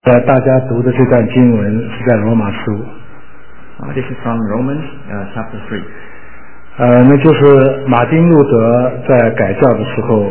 大家读的这段经文是在罗马书。 This is from Romans chapter 3. 那就是马丁路德在改教的时候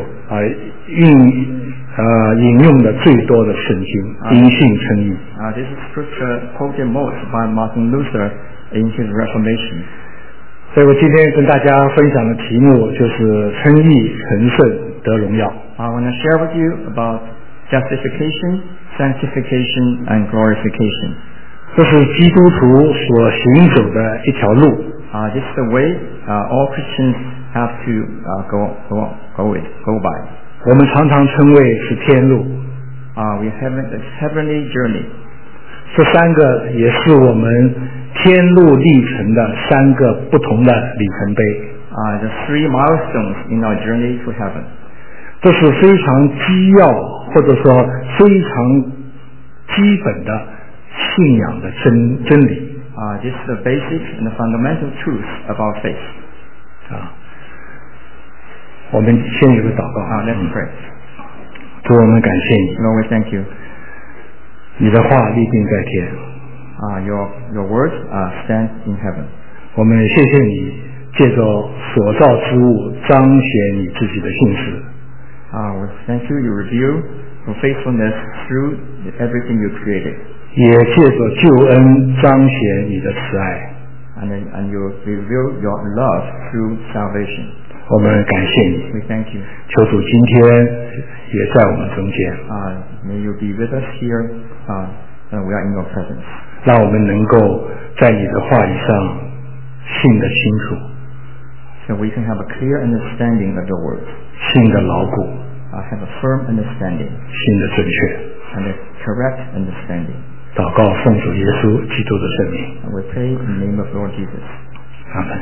引用的最多的圣经，因信称义。 This is scripture quoted most by Martin Luther in his Reformation. 所以我今天跟大家分享的题目就是称义、成圣、得荣耀。 I want to share with you about justification, sanctification, and glorification. 这是基督徒所行走的一条路。 This is the way all Christians have to go by. 我们常常称为是天路。 We have a heavenly journey. 这三个也是我们天路历程的三个不同的里程碑。 The 3 milestones in our journey to heaven. 这是非常基要或者说非常基本的信仰的真理。 This is the basic and the fundamental truth of our faith. 我们先有个祷告。 Let's pray. 主，我们感谢你。 Lord, we thank you. 你的话立定在天。 Your words stand in heaven. 我们谢谢你借着所造之物彰显你自己的信实。 We thank you. You reveal your faithfulness through everything you created. 也借着救恩彰显你的慈爱。 And you reveal your love through salvation. 我们感谢你。 We thank you. 求主今天也在我们中间。 May you be with us here. And we are in your presence. 让我们能够在你的话语上信得清楚。 So we can have a clear understanding of your words. 信得牢固。 Have a firm understanding. 信得准确。 And a correct understanding. 祷告奉主耶稣基督的圣名。 And we pray in the name of Lord Jesus. 阿门。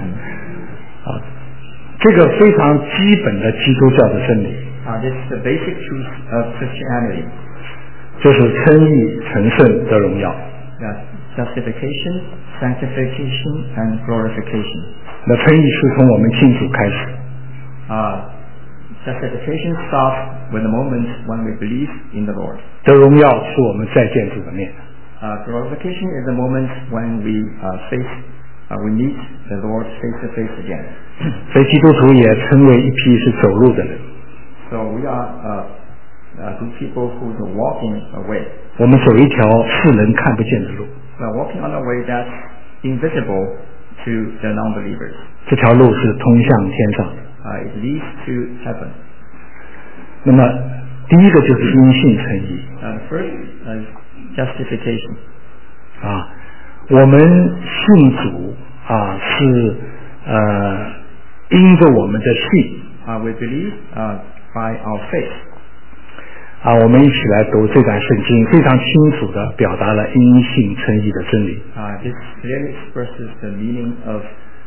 这个非常基本的基督教的真理。 This is the basic truth of Christianity. 就是称义、成圣得荣耀。 Justification, sanctification, and glorification. 那称义是从我们信主开始。 Justification starts with the moment when we believe in the Lord. 得荣耀是我们再见主的面。 Glorification is the moment when we meet the Lord face to face again. 所以基督徒也称为一批是走路的人。 So we are good people who are walking a way. 我们走一条世人看不见的路。 We are walking on a way that's invisible to the non-believers. 这条路是通向天上的。 It leads to heaven. 那么第一个就是因信称义。 First is justification. 我们信主是因着我们的信。 We believe by our faith. 我们一起来读这段圣经，非常清楚地表达了因信称义的真理。 This clearly expresses the meaning of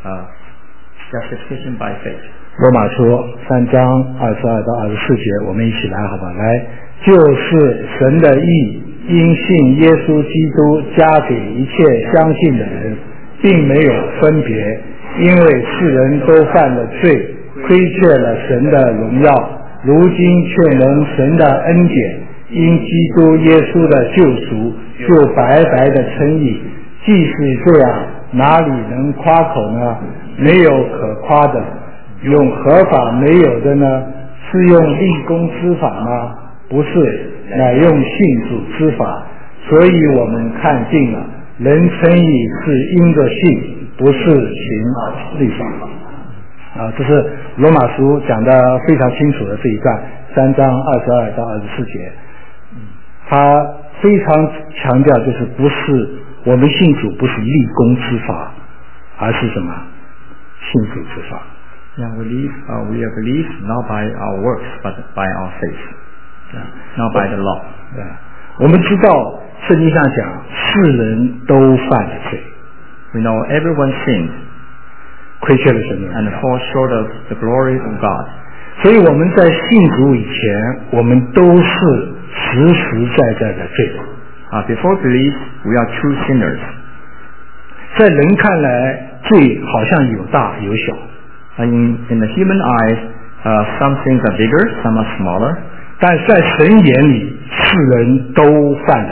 justification by faith. 罗马书3章22到24节，我们一起来，好吧？来，就是神的义，因信耶稣基督加给一切相信的人，并没有分别，因为世人都犯了罪，亏缺了神的荣耀。如今却能神的恩典，因基督耶稣的救赎，就白白的称义。既是这样，哪里能夸口呢？没有可夸的。用合法没有的呢？是用立功之法吗？不是，乃用信主之法。所以我们看尽了，人称义是因着信，不是行律法。这是罗马书讲的非常清楚的这一段，3章22到24节。他非常强调，就是不是我们信主不是立功之法，而是什么？信主之法。 We believe not by our works, but by our faith. Not by the law. 我们知道圣经上讲，世人都犯了罪。 We know everyone sins. 亏缺了神的荣耀 and fall short of the glory of God. 所以我们在信主以前，我们都是实实在在的罪人。 Before belief, we are true sinners. 在人看来，罪好像有大有小。 In the human eyes, some things are bigger, some are smaller. 但在神眼里，世人都犯了罪。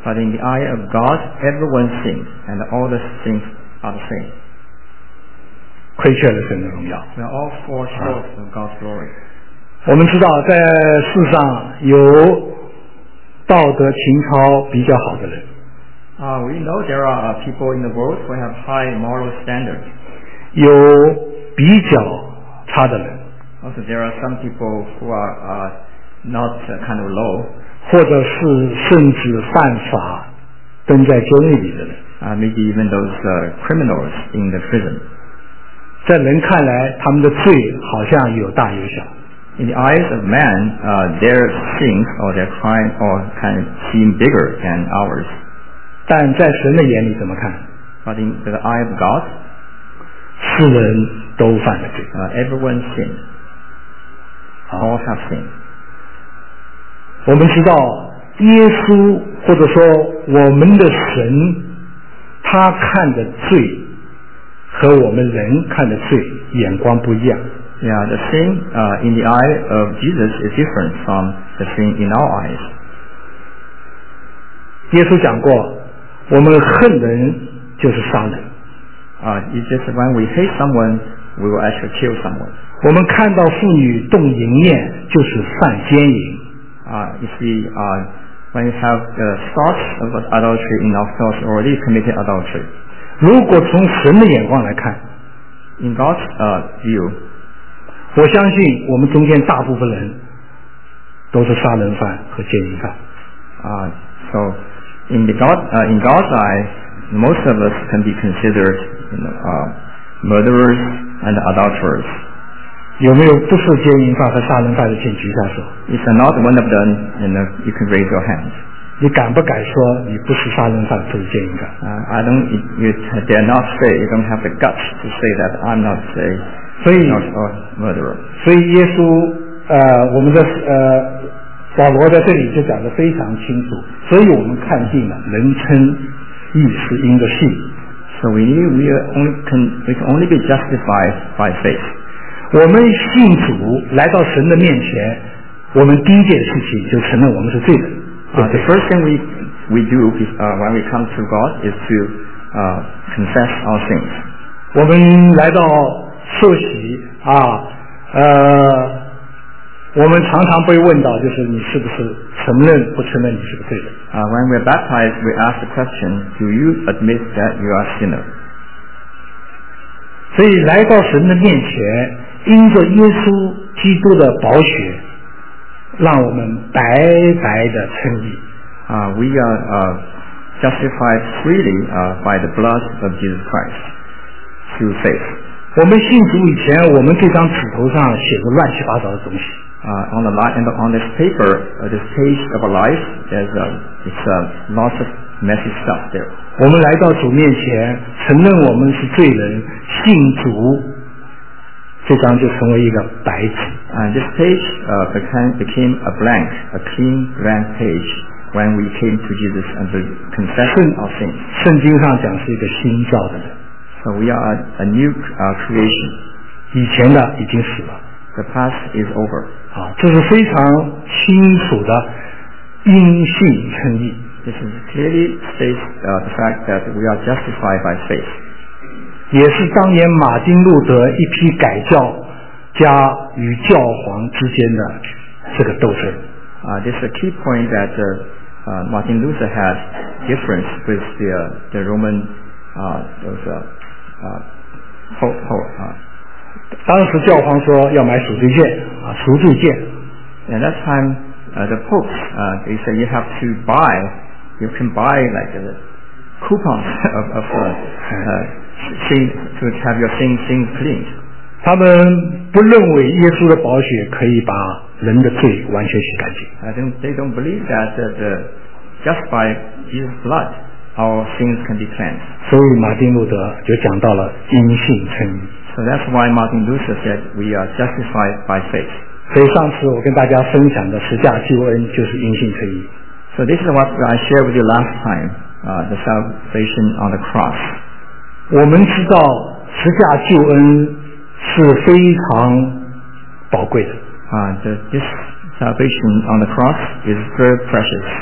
But in the eye of God, everyone sins, and all the sins are the same. 亏缺了神的荣耀。 We are all fall short of God's glory. 我们知道，在世上有道德情操比较好的人， We know there are people in the world who have high moral standards. 有比较差的人， Also, there are some people who are not kind of low, 或者是甚至犯法蹲在监狱里的人。 maybe even those criminals in the prison. 在人看来，他们的罪好像有大有小。 In the eyes of man, their sins or their crime or kind of seem bigger than ours. 但在神的眼里怎么看？ But in the eye of God, 世人都犯了罪。 everyone sinned. All have sinned. 我们知道，耶稣或者说我们的神，他看的罪和我们人看的罪眼光不一样。 Yeah, the sin in the eye of Jesus is different from the sin in our eyes. 耶稣讲过，我们恨人就是杀人。 It's just when we hate someone, we will actually kill someone. 我们看到妇女动淫念，就是犯奸淫。 You see, when you have the thoughts of adultery in our thoughts, already committed adultery. 如果从神的眼光来看， In God's view, 我相信我们中间大部分人都是杀人犯和奸淫犯。 so in God's eye, most of us can be considered, murderers and adulterers. 有没有不是奸淫犯和杀人犯的，请举下手。 If you're not one of them, you can raise your hand. 你敢不敢说你不是杀人犯，不是奸淫犯？ You dare not say, you don't have the guts to say that I'm not a 所以 murderer. 所以耶稣我们的保罗在这里就讲得非常清楚，所以我们看定了人称义是因着信。 So we can only be justified by faith. 我们信主来到神的面前，我们第一件事情就承认我们是罪人。 The first thing we do when we come to God is to confess our sins. 我们来到受洗我们常常被问到，就是你是不是承认不承认你是个罪人？ When we're baptized, we ask the question, do you admit that you are a sinner? 所以来到神的面前，因着耶稣基督的宝血，让我们白白的称义。 We are justified freely by the blood of Jesus Christ through faith. 我们信主以前，我们这张纸头上写着乱七八糟的东西。 On this paper, this page of our life, it's lots of messy stuff there. 我们来到主面前，承认我们是罪人，信主，这张就成为一个白纸。 And this page became a clean blank page when we came to Jesus and to confess our sins. 圣经上讲是一个新造的人。 So we are a new creation. 以前的已经死了。 The past is over. 这是非常清楚的因信称义。 This clearly states the fact that we are justified by faith. 也是当年马丁路德一批改教家与教皇之间的这个斗争。 This is a key point that Martin Luther had difference with the Roman Pope. 当时教皇说要买赎罪券赎罪券。 At that time, the popes they said you can buy like coupons of sin to have your sins cleaned. 他们不认为耶稣的宝血可以把人的罪完全洗干净。 They don't believe that just by Jesus' blood our sins can be cleansed. 所以马丁路德就讲到了因信称义。 So that's why Martin Luther said we are justified by faith. 所以上次我跟大家分享的十架救恩就是因信称义。 So this is what I shared with you last time, the salvation on the cross. 我们知道十架救恩是非常宝贵的。 This salvation on the cross is very precious.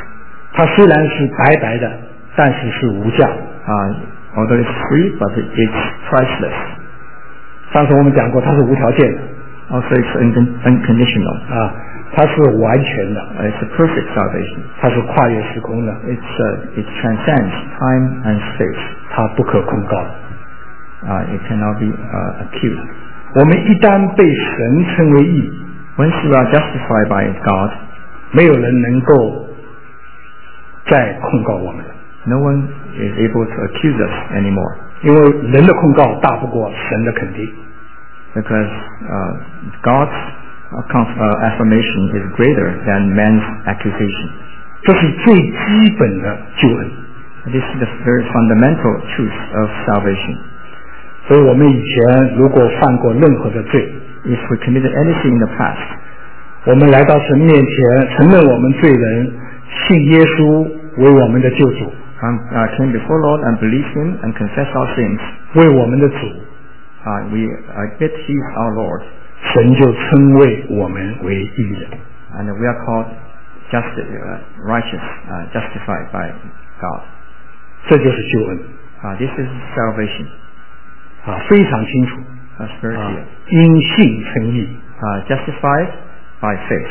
它虽然是白白的，但是是无价。 Although it's free, but it's priceless. 上次我们讲过，它是无条件的。 Also, it's unconditional. 它是完全的。 It's a perfect salvation. 它是跨越时空的。 It transcends time and space. 它不可控告。 It cannot be accused. 我们一旦被神称为义 ，Once we are justified by God, 没有人能够再控告我们了。 No one is able to accuse us anymore. 因为人的控告大不过神的肯定。 Because God's affirmation is greater than man's accusation. 这是最基本的救恩。 This is the very fundamental truth of salvation. 所以我们以前如果犯过任何的罪 ，If we committed anything in the past, 我们来到神面前，承认我们罪人，信耶稣为我们的救主。 Came before Lord and believe Him and confess our sins. 为我们的主。 We admit He is our Lord. 神就称为我们为义人。 And we are called righteous, justified by God. 这就是救恩。 This is salvation. 非常清楚。 That's very clear. 因信称义。 Justified by faith.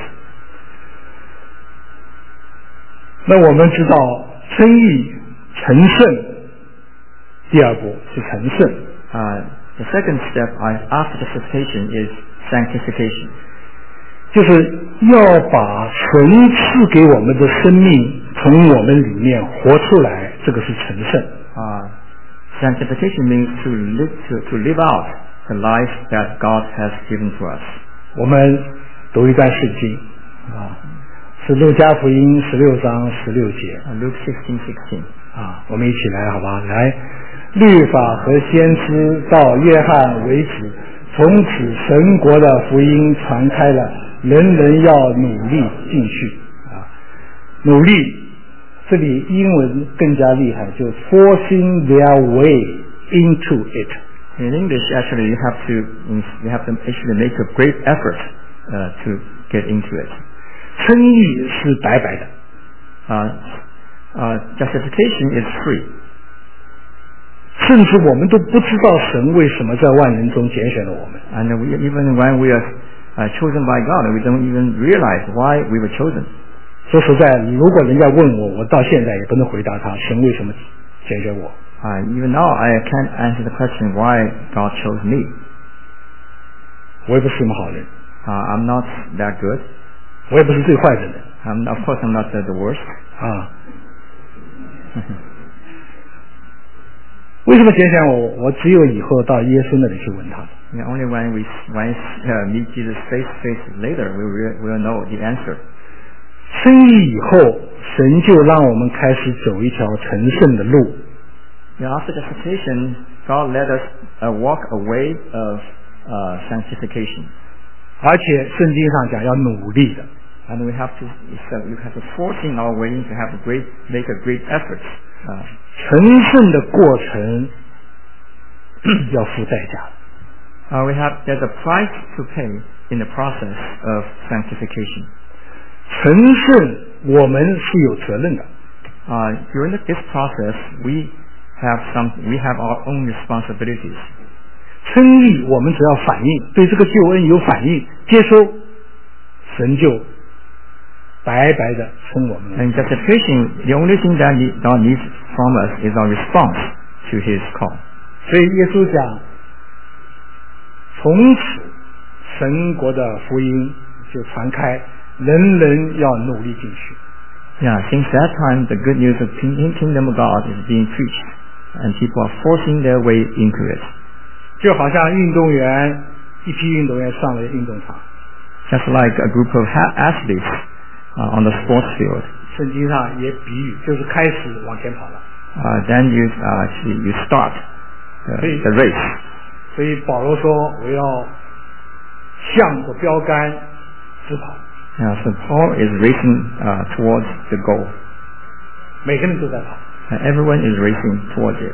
那我们知道称义成圣，第二步是成圣。 The second step after justification is sanctification. 就是要把神赐给我们的生命从我们里面活出来，这个是成圣。 Sanctification means to live out the life that God has given to us. 我们读一段圣经是路加福音16章16节。 Luke 16:16. 我们一起来好吧？来，律法和先知到约翰为止，从此神国的福音传开了，人人要努力进去。努力，这里英文更加厉害，就 forcing their way into it. In English, actually, you have to actually make a great effort to get into it. 称义是白白的。 Justification is free. 甚至我们都不知道神为什么在万人中拣选了我们。 And even when we are chosen by God, we don't even realize why we were chosen. 说实在，如果人家问我，我到现在也不能回答他神为什么拣选我。 Even now, I can't answer the question why God chose me. 我也不是什么好人。 I'm not that good. 我也不是最坏的人。 Of course, I'm not the worst. 为什么拣选我？我只有以后到耶稣那里去问他。 Only when we meet Jesus face to face later, we will know the answer. 称义以后，神就让我们开始走一条成圣的路。 After justification, God led us walk a way of sanctification. 而且圣经上讲要努力的。 And we have to forcing our way to make a great effort. 成圣的过程要付代价。 There's a price to pay in the process of sanctification. 成圣我们是有责任的。 During this process, we have our own responsibilities. 称义我们只要反应，对这个救恩有反应，接收，神就白白的称我们。 And justification, the only thing that God needs from us is our response to His call. 所以耶稣讲，从此神国的福音就传开，人人要努力进去。 Since that time, the good news of kingdom of God is being preached, and people are forcing their way into it. 就好像一批运动员上了运动场。 Just like a group of athletes on the sports field. 圣经上也比喻，就是开始往前跑了。 Then you start the race. 所以保罗说：“我要向着标杆直跑。” So Paul is racing towards the goal. 每个人都在跑。 Everyone is racing towards it.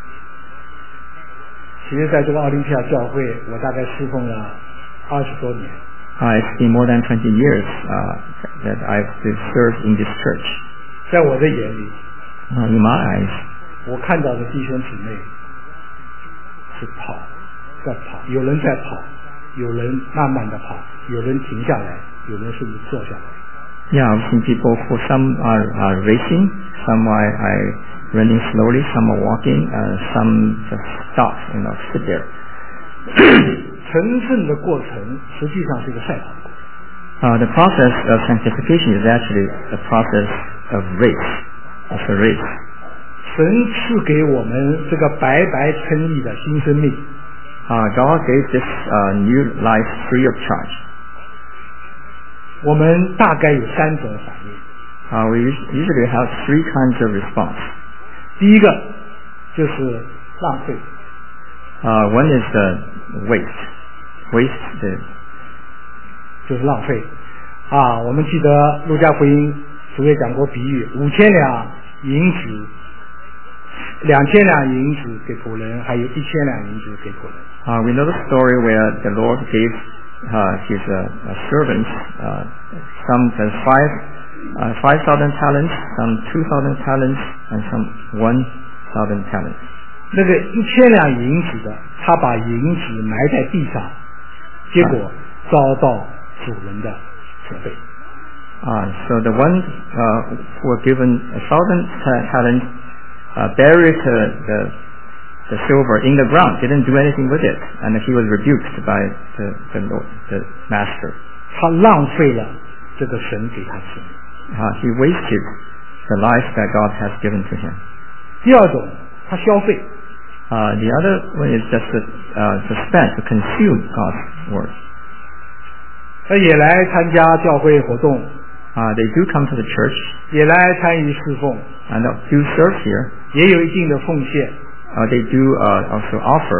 其实在这个奥林匹亚教会，我大概侍奉了20多年。 It's been more than 20 years that I've served in this church. 在我的眼里， In my eyes, 我看到的弟兄姊妹是在跑，有人在跑，有人慢慢的跑，有人停下来，有人甚至坐下来。 yeah, I've seen people who some are racing, some are running slowly, some are walking, some just stop, sit there. 成圣的过程实际上是一个赛跑。 The process of sanctification is actually the process of race. It's a race. 神赐给我们这个白白称义的新生命。 God gave this new life free of charge. 我们大概有3种反应。 We usually have 3 kinds of response. 第一个就是浪费。 One is the waste. 就是浪费。我们记得路加福音主也讲过比喻，5000两银子，2000两银子给仆人，还有1000两银子给仆人。 We know the story where the Lord gave his servants some 5,000 talents, some 2,000 talents, and some 1,000 talents. 那个1000两银子的，他把银子埋在地上，结果遭到主人的责备。 So the ones who were given 1,000 talents buried the silver in the ground, didn't do anything with it, and he was rebuked by the master. 他浪费了这个神给他的生命。 He wasted the life that God has given to him. 第二种，他消费。 The other one is just to spend, to consume God's word. 他也来参加教会活动。 They do come to the church. 也来参与侍奉。 And do serve here. 也有一定的奉献。 They do also offer.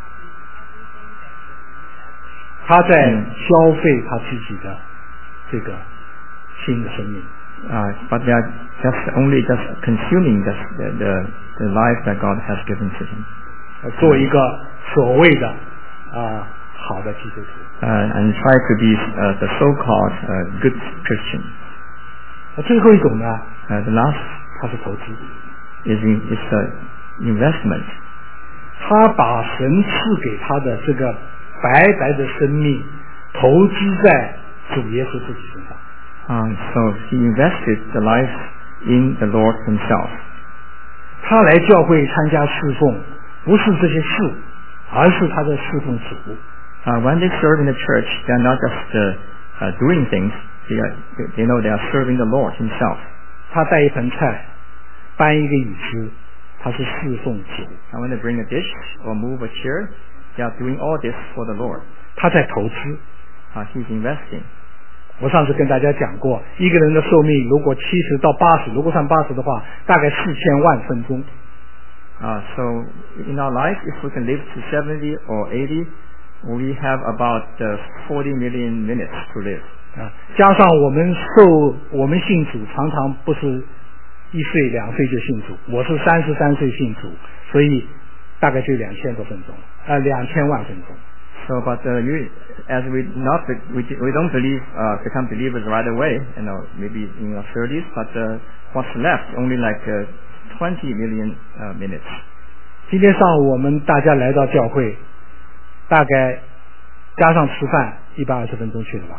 他在消费他自己的这个新的生命。 But they are just consuming the life that God has given to him. 做一个所谓的好的基督徒。 And try to be the so-called good Christian. 最后一种呢 ？The last 它是投资。 is investment. 他把神赐给他的这个白白的生命投资在主耶稣自己身上。 So he invested the life in the Lord himself. 他来教会参加侍奉，不是这些事，而是他在侍奉主。 When they serve in the church, they are not just doing things. They know they are serving the Lord himself. 他带一盆菜，搬一个椅子，他是侍奉主。 And when they bring a dish or move a chair, they are doing all this for the Lord. 他在投资。 He's investing. 我上次跟大家讲过，一个人的寿命如果70到80，如果算80的话，大概4000万分钟。 So in our life, if we can live to 70 or 80, we have about 40 million minutes to live. 加上我们信主，常常不是1岁2岁就信主，我是33岁信主，所以大概就2000多分钟，2000万分钟。 So, but as we don't become believers right away, maybe in our 30s, but what's left only like 20 million minutes. 今天上午我们大家来到教会，大概加上吃饭120分钟去了吧。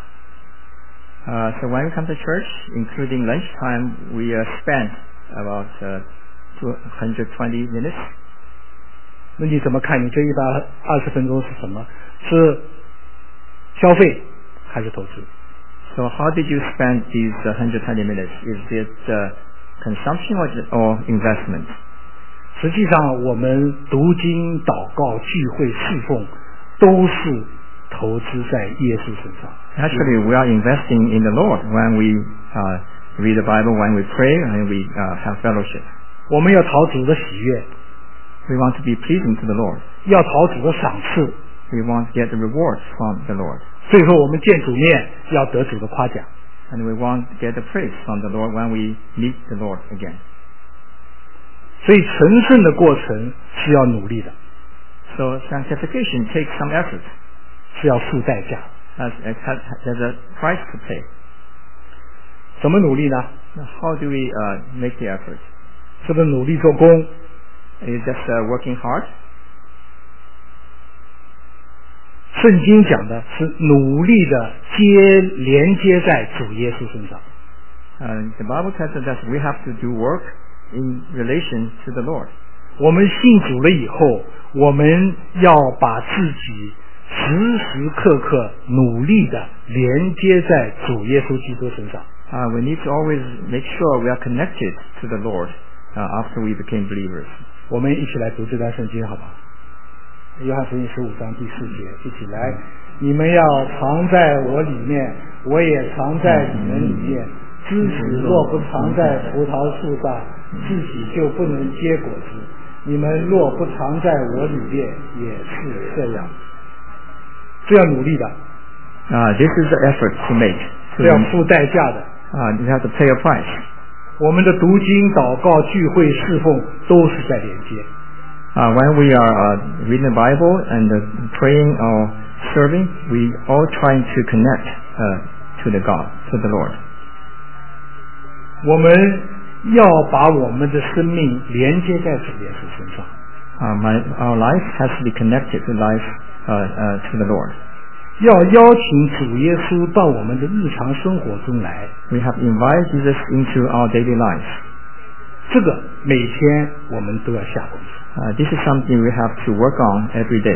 So when we come to church, including lunchtime, we spend about 220 minutes. 那你怎么看？你这120分钟是什么？是消费还是投资？ So how did you spend these 120 minutes? Is it consumption or investment? 实际上，我们读经、祷告、聚会、侍奉，都是投资在耶稣身上。 Actually, we are investing in the Lord when we read the Bible, when we pray, and we have fellowship. 我们要讨主的喜悦。 We want to be pleasing to the Lord. 要讨主的赏赐。 We want to get the rewards from the Lord. 所以说，我们见主面要得主的夸奖。 And we want to get the praise from the Lord when we meet the Lord again. 所以成圣的过程是要努力的。 So sanctification takes some effort. 是要付代价。 There's a price to pay. 怎么努力呢？ Now, how do we make the effort? 是不是努力做工？ Is it just working hard? 圣经讲的是努力的连接在主耶稣身上。 The Bible tells us that we have to do work in relation to the Lord. 我们信主了以后，我们要把自己时时刻刻努力的连接在主耶稣基督身上。 We need to always make sure we are connected to the Lord after we became believers. 我们一起来读这段圣经好吧？约翰福音15章第4节，一起来，你们要藏在我里面，我也藏在你们里面。枝子若不藏在葡萄树上，自己就不能结果子。你们若不藏在我里面，也是这样。这要努力的。 This is the effort to make. 这要付代价的。 You have to pay a price. 我们的读经、祷告、聚会、侍奉都是在连接。 When we are reading the Bible and praying or serving, we all trying to connect to the God, to the Lord. 我们要把我们的生命连接在主耶稣身上。 Our life has to be connected to life to the Lord. 要邀请主耶稣到我们的日常生活中来。 We have invited Jesus into our daily life. 这个每天我们都要下功夫。 This is something we have to work on every day.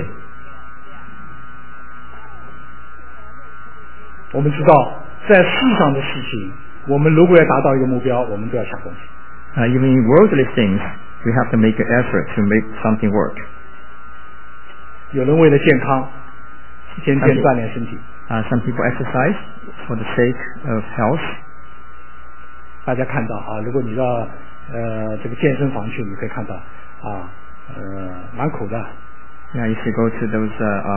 我们知道，在世上的事情，我们如果要达到一个目标，我们都要下功夫。 Even in worldly things, we have to make an effort to make something work. 有人为了健康，天天锻炼身体。 Some people exercise for the sake of health. 大家看到如果你到这个健身房去，你可以看到蛮苦的。 Yeah, if you go to those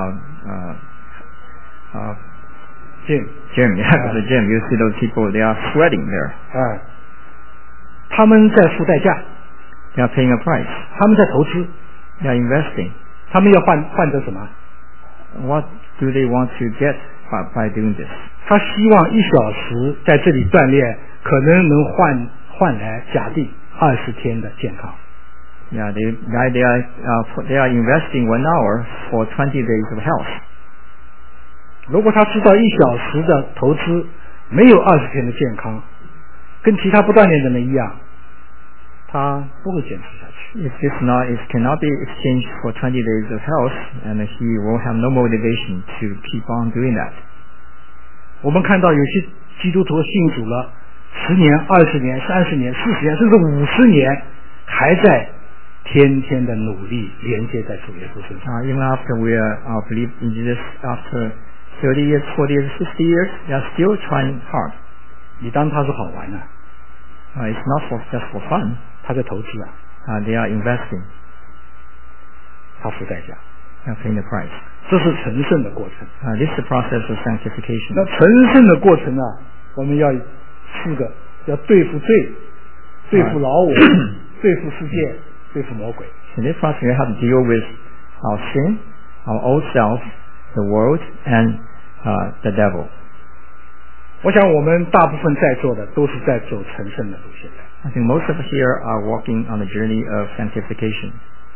gym, the gym, you see those people, they are sweating there. 他们在付代价。 They are paying a price. 他们在投资。 They are investing. 他们要换得什么？ What do they want to get by doing this? 他希望1小时在这里锻炼，可能能换来假定20天的健康。 Yeah, they are investing 1 hour for 20 days of health. 如果他知道1小时的投资没有20天的健康，跟其他不锻炼的人一样，他不会坚持下去。 If it cannot be exchanged for 20 days of health, and he will have no motivation to keep on doing that. 我们看到有些基督徒信主了10年、20年、30年、40年，甚至50年，还在天天的努力连接在主耶稣身上。 Even after we believe in Jesus, after 30 years, 40 years, 50 years, they are still trying hard. 你当他是好玩啊 ？It's not just for fun. 他在投资 They are investing. 他付代价。 They are paying the price. 这是成圣的过程。 This is the process of sanctification. 那成圣的过程我们要4个，要对付罪，对付老我，对付世界，对付魔鬼。 In this process, we have to deal with our sin, our old self, the world, and the devil. 我想我们大部分在座的都是在走成圣的路线。 I think most of us here are walking on the journey of sanctification.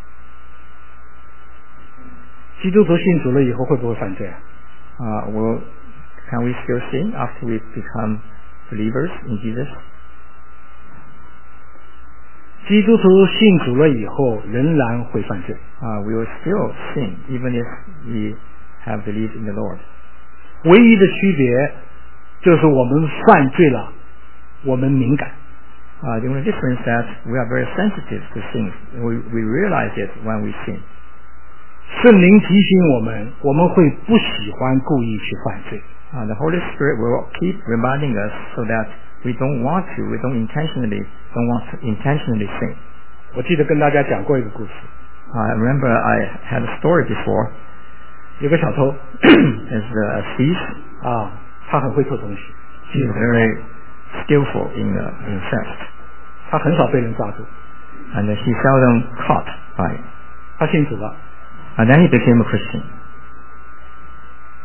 基督徒信主了以后会不会犯罪 Can we still sin after we become believers in Jesus? 基督徒信主了以后仍然会犯罪。 We will still sin even if we have believed in the Lord. 唯一的区别就是我们犯罪了，我们敏感。 The only difference is that we are very sensitive to sin. We realize it when we sin. 圣灵提醒我们，我们会不喜欢故意去犯罪。 The Holy Spirit will keep reminding us so that we don't want to intentionally sin. 我记得跟大家讲过一个故事。 I remember I had a story before. 有个小偷 There's a thief. 他很会偷东西。 He's very skillful in theft. 他很少被人抓住。 And he seldom caught by it. 他信主了。 And then he became a Christian.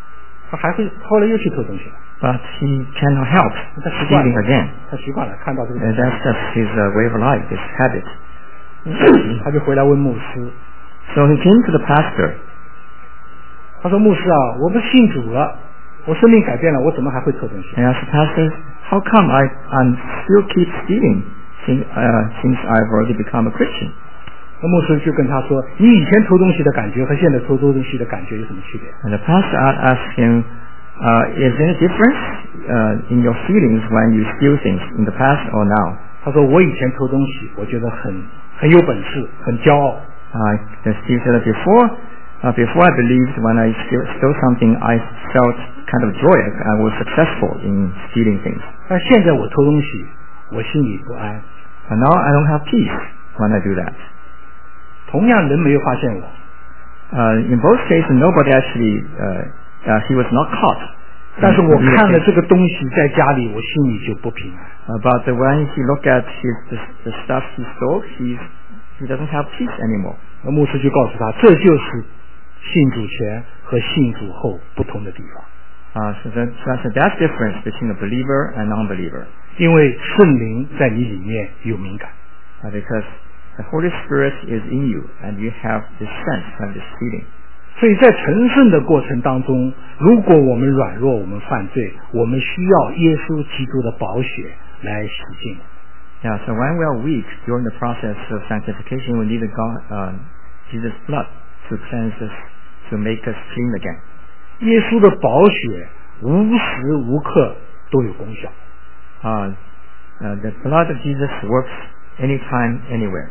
他还会后来又去偷东西了。 But he cannot help 他习惯 stealing 了 again. 他习惯了，看到这个 And that's just his way of life, his habit. 他就回来问牧师， So he came to the pastor. 他说牧师啊，我不信主了，我生命改变了，我怎么还会偷东西？ And asked the pastor, how come I'm still keep stealing since I've already become a Christian? 那牧师就跟他说，你以前偷东西的感觉和现在偷东西的感觉有什么区别？ And the pastor asked him, is there any difference in your feelings when you steal things in the past or now? 他说我以前偷东西，我觉得很有本事，很骄傲。 The Steve said that before I believed when I stole something, I felt kind of joy. I was successful in stealing things. 但现在我偷东西，我心里不安。 But now I don't have peace when I do that. 同样，人没有发现我， In both cases, nobody actually, he was not caught. 但是我看了这个东西在家里，我心里就不平安。 But when he looked at the stuff he stole, he doesn't have peace anymore. 那牧师就告诉他，这就是信主前和信主后不同的地方。 So that's the difference between a believer and non-believer. 因为圣灵在你里面有敏感， Because the Holy Spirit is in you and you have this sense and this feeling. 所以在成圣的过程当中，如果我们软弱，我们犯罪，我们需要耶稣基督的宝血来洗净。 Yeah, so when we are weak during the process of sanctification, we need Jesus' blood to cleanse us, to make us clean again. 耶稣的宝血无时无刻都有功效。 The blood of Jesus works anytime, anywhere.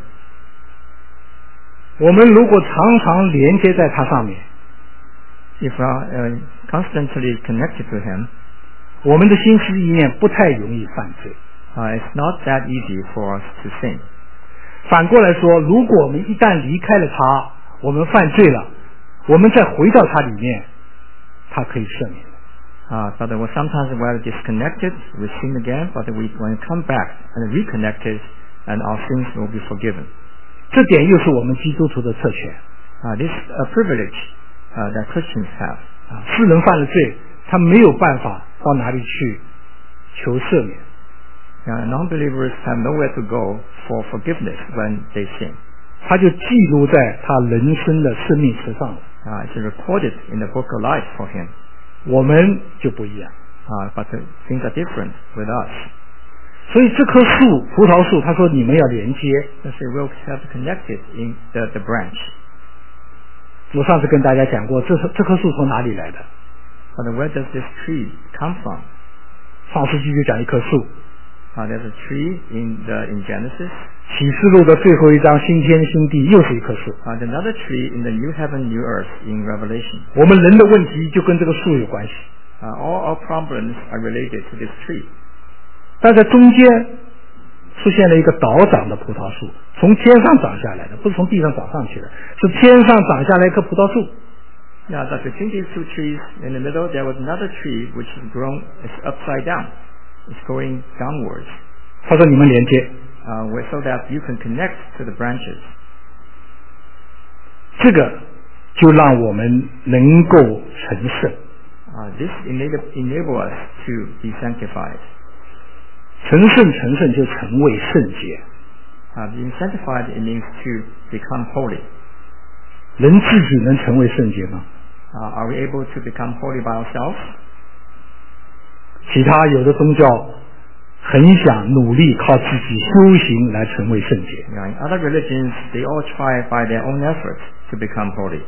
我们如果常常连接在它上面， If we are constantly connected to Him, 我们的心思意念不太容易犯罪。 it's not that easy for us to sin. 反过来说，如果我们一旦离开了它，我们犯罪了，我们再回到它里面，它可以赦免。 But sometimes we are disconnected, we sin again, but when we come back and reconnected, and our sins will be forgiven. 这点又是我们基督徒的特权。 This is a privilege that Christians have. 世人犯了罪，他没有办法到哪里去求赦免。 Non-believers have nowhere to go for forgiveness when they sin. 他就记录在他人生的生命册上了。 It's recorded in the book of life for him. 我们就不一样。 But things are different with us. 所以这棵树，葡萄树，他说你们要连接。 So we'll have connected in the branch. 我上次跟大家讲过，这棵树从哪里来的？ But where does this tree come from? 创世纪就讲一棵树。 There's a tree in Genesis. 启示录的最后一章，新天新地又是一棵树。 Another tree in the new heaven, new earth in Revelation. 我们人的问题就跟这个树有关系。 All our problems are related to this tree. 但在中间出现了一个倒长的葡萄树，从天上长下来的，不是从地上长上去的，是天上长下来一棵葡萄树。 Now, that between these two trees, in the middle, there was another tree which is grown, it's upside down. It's going downwards. 他说你们连接， So that you can connect to the branches. 这个就让我们能够成圣。 This enable us to be sanctified. 成圣就成为圣洁。 Being sanctified, it means to become holy. 人自己能成为圣洁吗？ Are we able to become holy by ourselves? 其他有的宗教很想努力靠自己修行来成为圣洁。 In other religions, they all try by their own efforts to become holy.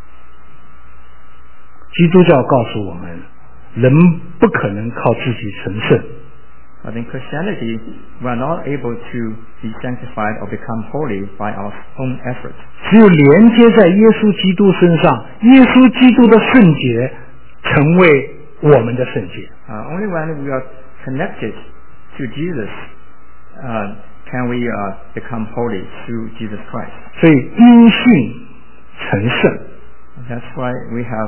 基督教告诉我们，人不可能靠自己成圣。 But in Christianity, we are not able to be sanctified or become holy by our own efforts. 只有连接在耶稣基督身上，耶稣基督的圣洁成为我们的圣洁。 Only when we are connected to Jesus can we become holy through Jesus Christ. 所以因信成圣。 That's why we have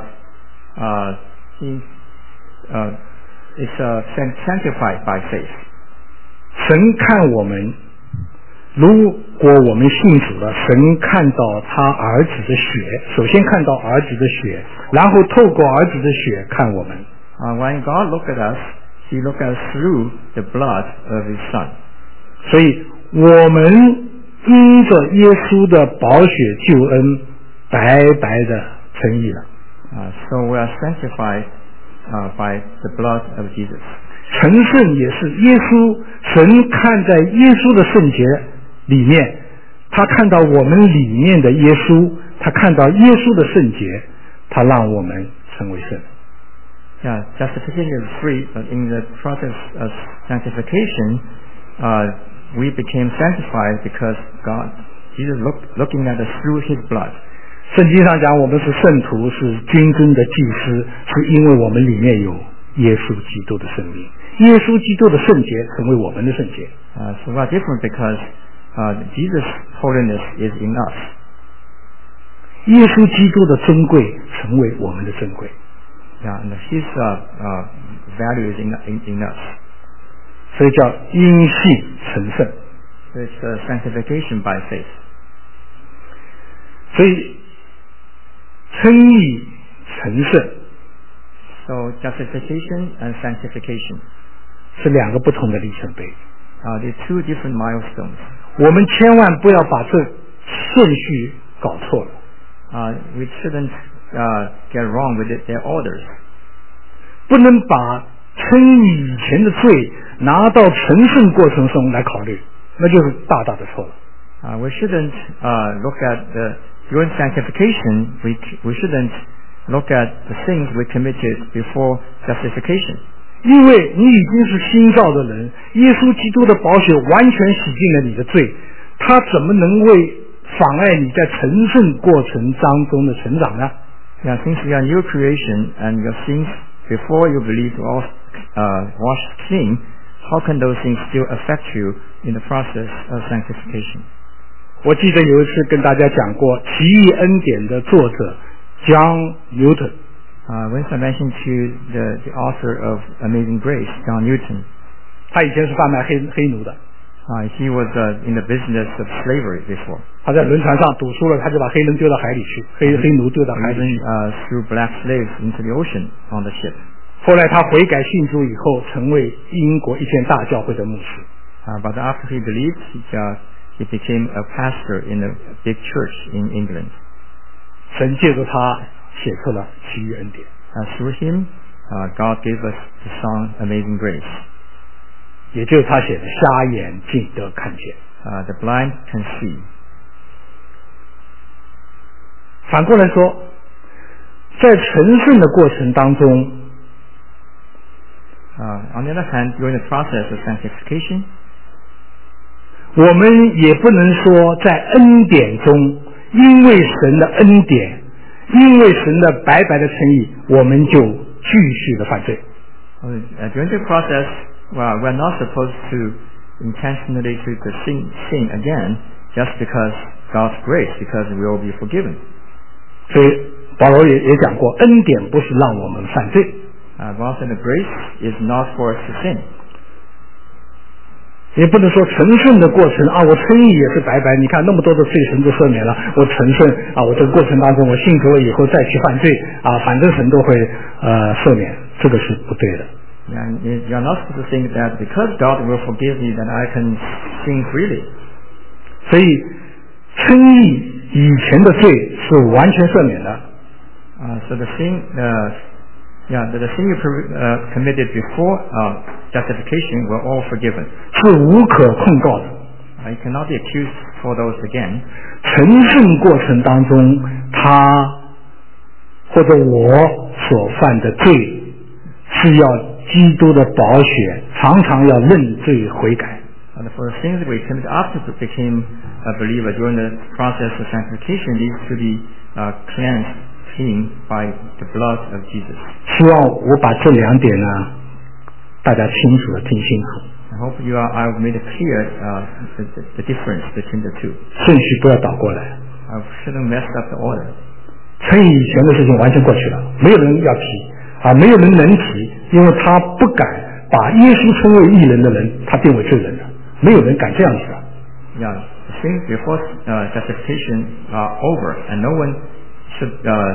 it's sanctified by faith. 神看我们如果我们信主了，神看到他儿子的血，首先看到儿子的血，然后透过儿子的血看我们。 When God looked at us, He looked at us through the blood of His Son. 所以我们因着耶稣的宝血救恩，白白的称义了。 So we are sanctified by the blood of Jesus. 成圣也是耶稣，神看在耶稣的圣洁里面，他看到我们里面的耶稣，他看到耶稣的圣洁，他让我们成为圣。 Yeah, justification is free, but in the process of sanctification, we became sanctified because Jesus looking at us through His blood. 圣经上讲，我们是圣徒，是君尊的祭司，是因为我们里面有耶稣基督的生命，耶稣基督的圣洁成为我们的圣洁。 So we are different because Jesus' holiness is in us. 耶稣基督的尊贵成为我们的尊贵。 Yeah, and His value is in us. 所以叫因信成圣。 So it's sanctification by faith. 所以称义成圣。 So justification and sanctification 是两个不同的里程碑。 They're two different milestones. 我们千万不要把这顺序搞错了。 We shouldn't get wrong with their orders. 不能把称义以前的罪拿到成圣过程中来考虑，那就是大大的错了。 We shouldn't look at during sanctification. We shouldn't look at the things we committed before justification. 因为你已经是新造的人，耶稣基督的宝血完全洗净了你的罪，他怎么能为妨碍你在成圣过程当中的成长呢？ Yeah, since you are new creation and your sins before you believe to all washed clean, how can those things still affect you in the process of sanctification? 我记得有一次跟大家讲过《奇异恩典》的作者 John Newton。 Once I mentioned to the author of Amazing Grace, John Newton. 他以前是贩卖黑奴的。 He was in the business of slavery before. 他在轮船上赌输了，他就把黑人丢到海里去，黑奴丢到海里去。 Threw black slaves into the ocean on the ship. 后来他悔改信主以后，成为英国一间大教会的牧师。 But after he believed, he became a pastor in a big church in England. 神借着他写出了奇异恩典。 Through him, God gave us the song Amazing Grace. 也就是他写的瞎眼竟得看见。 The blind can see. 反过来说，在成圣的过程当中， on the other hand, during the process of sanctification, 我们也不能说在恩典中，因为神的恩典，因为神的白白的诚意，我们就继续的犯罪。 During the process, we're not supposed to intentionally to sin again just because God's grace, because we will be forgiven. 所以保罗也讲过，恩典不是让我们犯罪。 Paul said the grace is not for us to sin. 也不能说成圣的过程我称义也是白白，你看那么多的罪神都赦免了，我成圣我这个过程当中我信主了以后再去犯罪反正神都会赦免，这个是不对的。 You are not supposed to think that because God will forgive me that I can sin freely. 所以称义以前的罪是完全赦免的。 So the sin you committed before justification were all forgiven. 是无可控告的。 You cannot be accused for those again. 成圣过程当中，他或者我所犯的罪，是要基督的宝血，常常要认罪悔改。 For the things that we committed after we became a believer during the process of sanctification needs to be cleansed clean by the blood of Jesus. 希望我把这两点呢，大家清楚的听清楚。 I hope I have made it clear the difference between the two. 顺序不要倒过来。 I shouldn't mess up the order. 称义以前的事情完全过去了，没有人要提没有人能提，因为他不敢把耶稣称为义人的人，他定为罪人的，没有人敢这样子的。 Yeah, things before justification are over, and no one should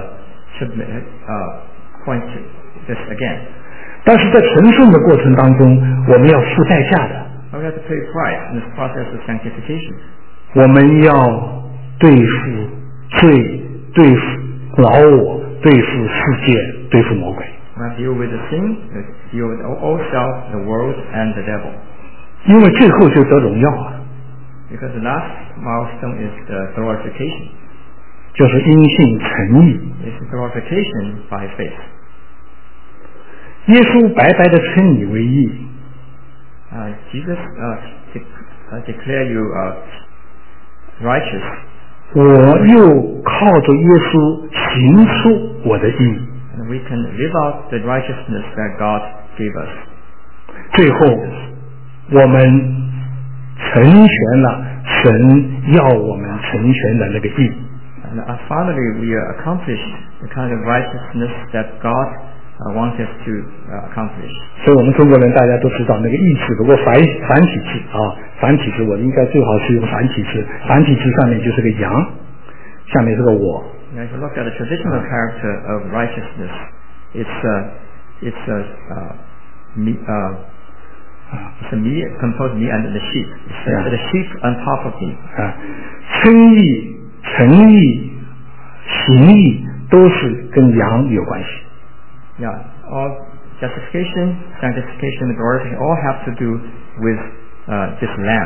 point to this again. 但是在成圣的过程当中，我们要付代价的。 But we have to pay a price in this process of sanctification. 我们要对付罪，对付老我，对付世界，对付魔鬼。 We have to deal with the sin, deal with all self, the world, and the devil. 因为最后就得荣耀啊， Because the last milestone is the glorification. 就是因信称义。 It's glorification by faith. 耶稣白白的称你为义， Jesus declare you righteous. 我又靠着耶稣行出我的义。 And we can live out the righteousness that God gave us. 最后，我们成全了神要我们成全的那个义。 And finally, we accomplished the kind of righteousness that God wants us to accomplish. 所以我们中国人大家都知道那个义字，不过繁体字啊，繁体字我应该最好是用繁体字，繁体字上面就是个羊，下面是个我。 Now, if you look at the traditional character of righteousness, it's a me composed me and the sheep. It's the sheep on top of me. 称义、诚义、行义都是跟羊有关系。 Yeah, all justification, sanctification, and glorification all have to do with this lamb.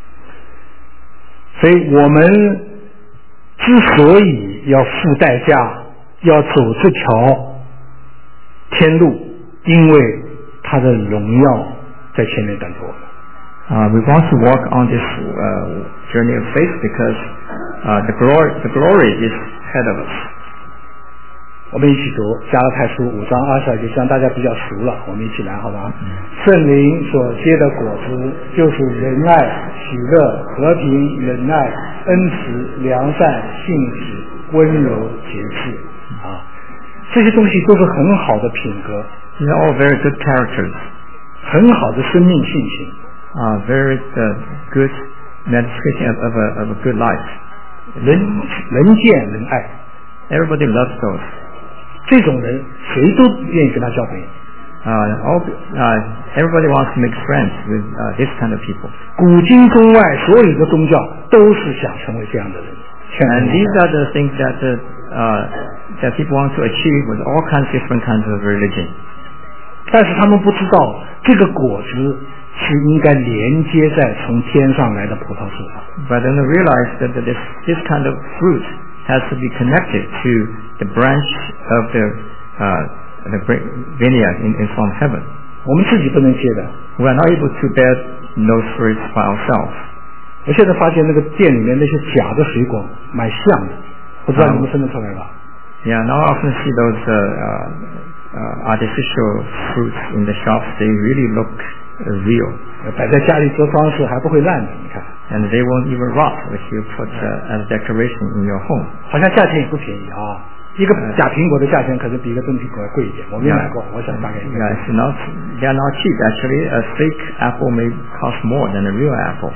所以我们之所以要付代价，要走这条天路，因为他的荣耀在前面等着我们。 We want to walk on this journey of faith because the glory is ahead of us. 我们一起读加拉太书5章22节，像大家比较熟了，我们一起来好吧？圣灵所结的果子，就是仁爱、喜乐、和平、忍耐、恩慈、良善、信实、温柔、节制啊，这些东西都是很好的品格， These are all very good characters. 很好的生命性情。 Very good manifestation of a good life. 人见人爱， Everybody loves those. 这种人谁都愿意跟他交朋友。 Everybody wants to make friends with this kind of people. 古今中外所有的宗教都是想成为这样的人。 And these are the things that people want to achieve with all kinds of different kinds of religion. 但是他们不知道这个果子是应该连接在从天上来的葡萄树上。 But then they realize that this kind of fruit has to be connected to the branch of the vineyard from heaven. 我们自己不能接的。 We are not able to bear those fruits by ourselves. 我现在发现那个店里面那些假的水果蛮像的，不知道你们分得出来吧？ Yeah, now I often see those artificial fruits in the shops. They really look real. 摆在家里做装饰还不会烂的，你看。 And they won't even rot if you put as decoration in your home. 好像价钱也不便宜啊，一个假苹果的价钱可能比一个真苹果要贵一点。我没买过，我想大概应该。 Yeah, they are not cheap. Actually, a fake apple may cost more than a real apple.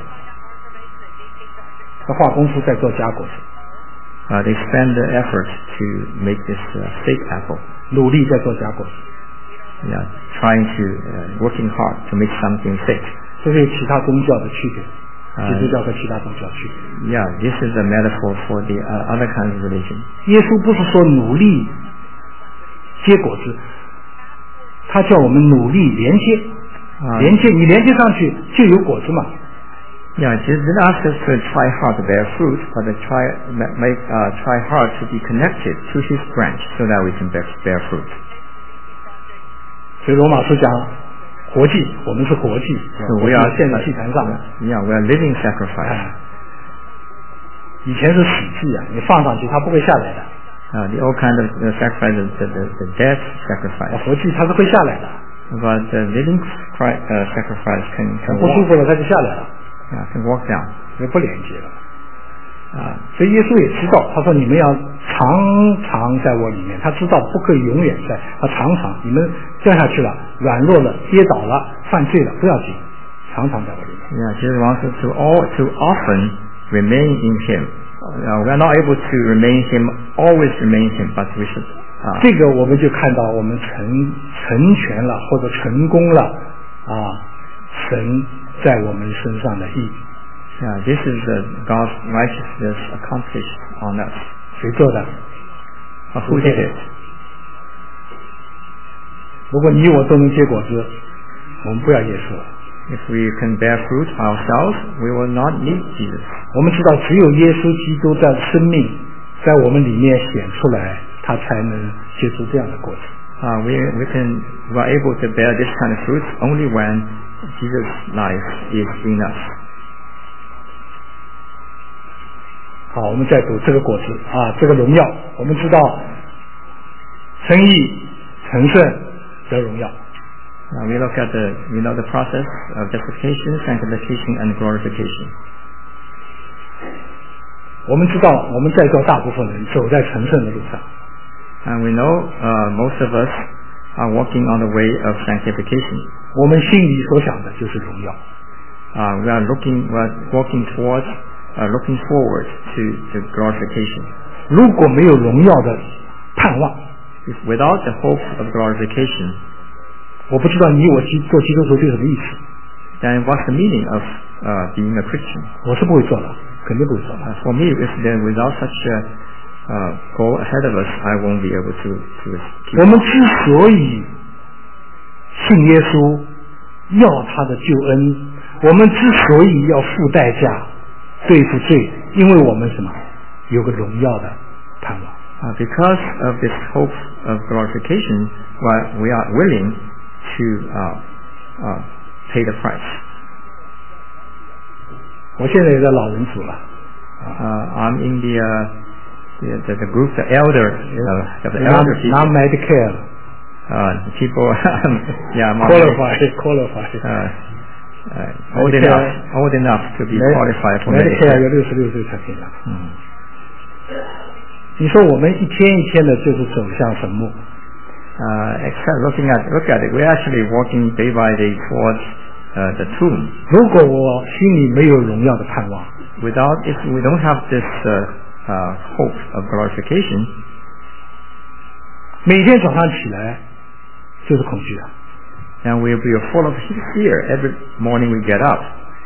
这化工师在做假果子， They spend the effort to make this fake apple. 努力在做假果子。 Yeah, trying to working hard to make something fake. 这是其他宗教的区别，基督教和其他宗教区别。 Yeah, this is a metaphor for the other kinds of religion. 耶稣不是说努力结果子，他叫我们努力连接，连接你连接上去就有果子嘛。 Yeah, Jesus didn't ask us to try hard to bear fruit, but to try hard to be connected to His branch so that we can bear fruit. 所以罗马书讲活祭，我们是活祭，我要献在祭坛上的。 Yeah, we are living sacrifice. 以前是死祭啊，你放上去它不会下来的。 The old kind of sacrifice is the death sacrifice. 活祭它是会下来的。 But the living sacrifice can 不舒服了它就下来了。 can walk down. 所以不连接了。所以耶稣也知道，他说你们要常常在我里面，他知道不可以永远在，他常常你们掉下去了，软弱了，跌倒了，犯罪了，不要紧， 常常在我里面。 Yeah, Jesus wants us to often remain in Him. We are not able to remain in Him, always remain in Him, but we should. 这个我们就看到我们成全了或者成功了神在我们身上的义。 Yeah, this is God's righteousness accomplished on us. 谁做的 ？Who did it? 如果你我都能结果子，我们不要耶稣了。 If we can bear fruit ourselves, we will not need Jesus. 我们知道，只有耶稣基督的生命在我们里面显出来，他才能结出这样的果子。 We are able to bear this kind of fruit only when Jesus' life is in us. 好，我们再读这个果子这个荣耀，我们知道称义、成圣的荣耀。 We know the process of justification, sanctification, and glorification. 我们知道，我们在座大部分人走在成圣的路上。 And we know most of us are walking on the way of sanctification. 我们心里所想的就是荣耀。 We are walking towards, looking forward to glorification. 如果没有荣耀的盼望 without the hope of glorification, 我不知道你我做基督徒是什么意思。 Then what's the meaning of being a Christian? 我是不会做的，肯定不会做的。 For me, without such a goal ahead of us, I won't be able to keep. 我们之所以信耶稣，要他的救恩，我们之所以要付代价对付罪，因为我们什么有个荣耀的盼望。 Because of this hope of glorification, we are willing to pay the price. 我现在也在老人组了。 I'm in the group, the elder, of the elder people. Not Medicare. People, yeah, qualified. Old enough to be qualified for Medicare 要66岁才可以拿。你说我们一天一天的就是走向坟墓。 Except look at it, we're actually walking day by day towards the tomb. 如果我心里没有荣耀的盼望 if we don't have this hope of glorification, 每天早上起来就是恐惧的。 then we'll be full of fear every morning we get up.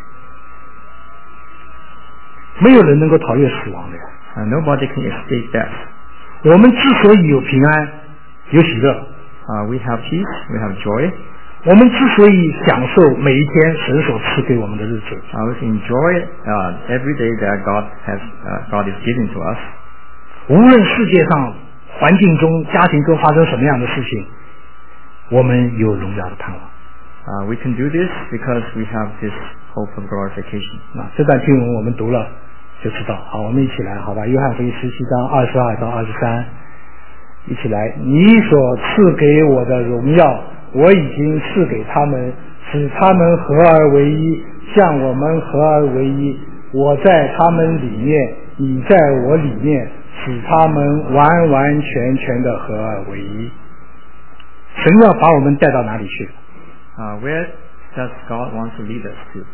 没有人能够逃越死亡的呀。 Nobody can escape death. 我们之所以有平安，有喜乐 we have peace, we have joy. 我们之所以享受每一天神所赐给我们的日子 we enjoy every day that God is giving to us. 无论世界上环境中家庭中发生什么样的事情，我们有荣耀的盼望。 we can do this because we have this hope of glorification. 这段经文我们读了就知道。好，我们一起来，好吧？约翰福音17章22到23，一起来。你所赐给我的荣耀，我已经赐给他们，使他们合而为一，像我们合而为一。我在他们里面，你在我里面，使他们完完全全的合而为一。神要把我们带到哪里去 ？Where does God want to lead us to?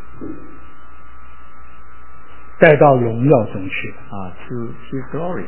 带到荣耀中去。 To His glory.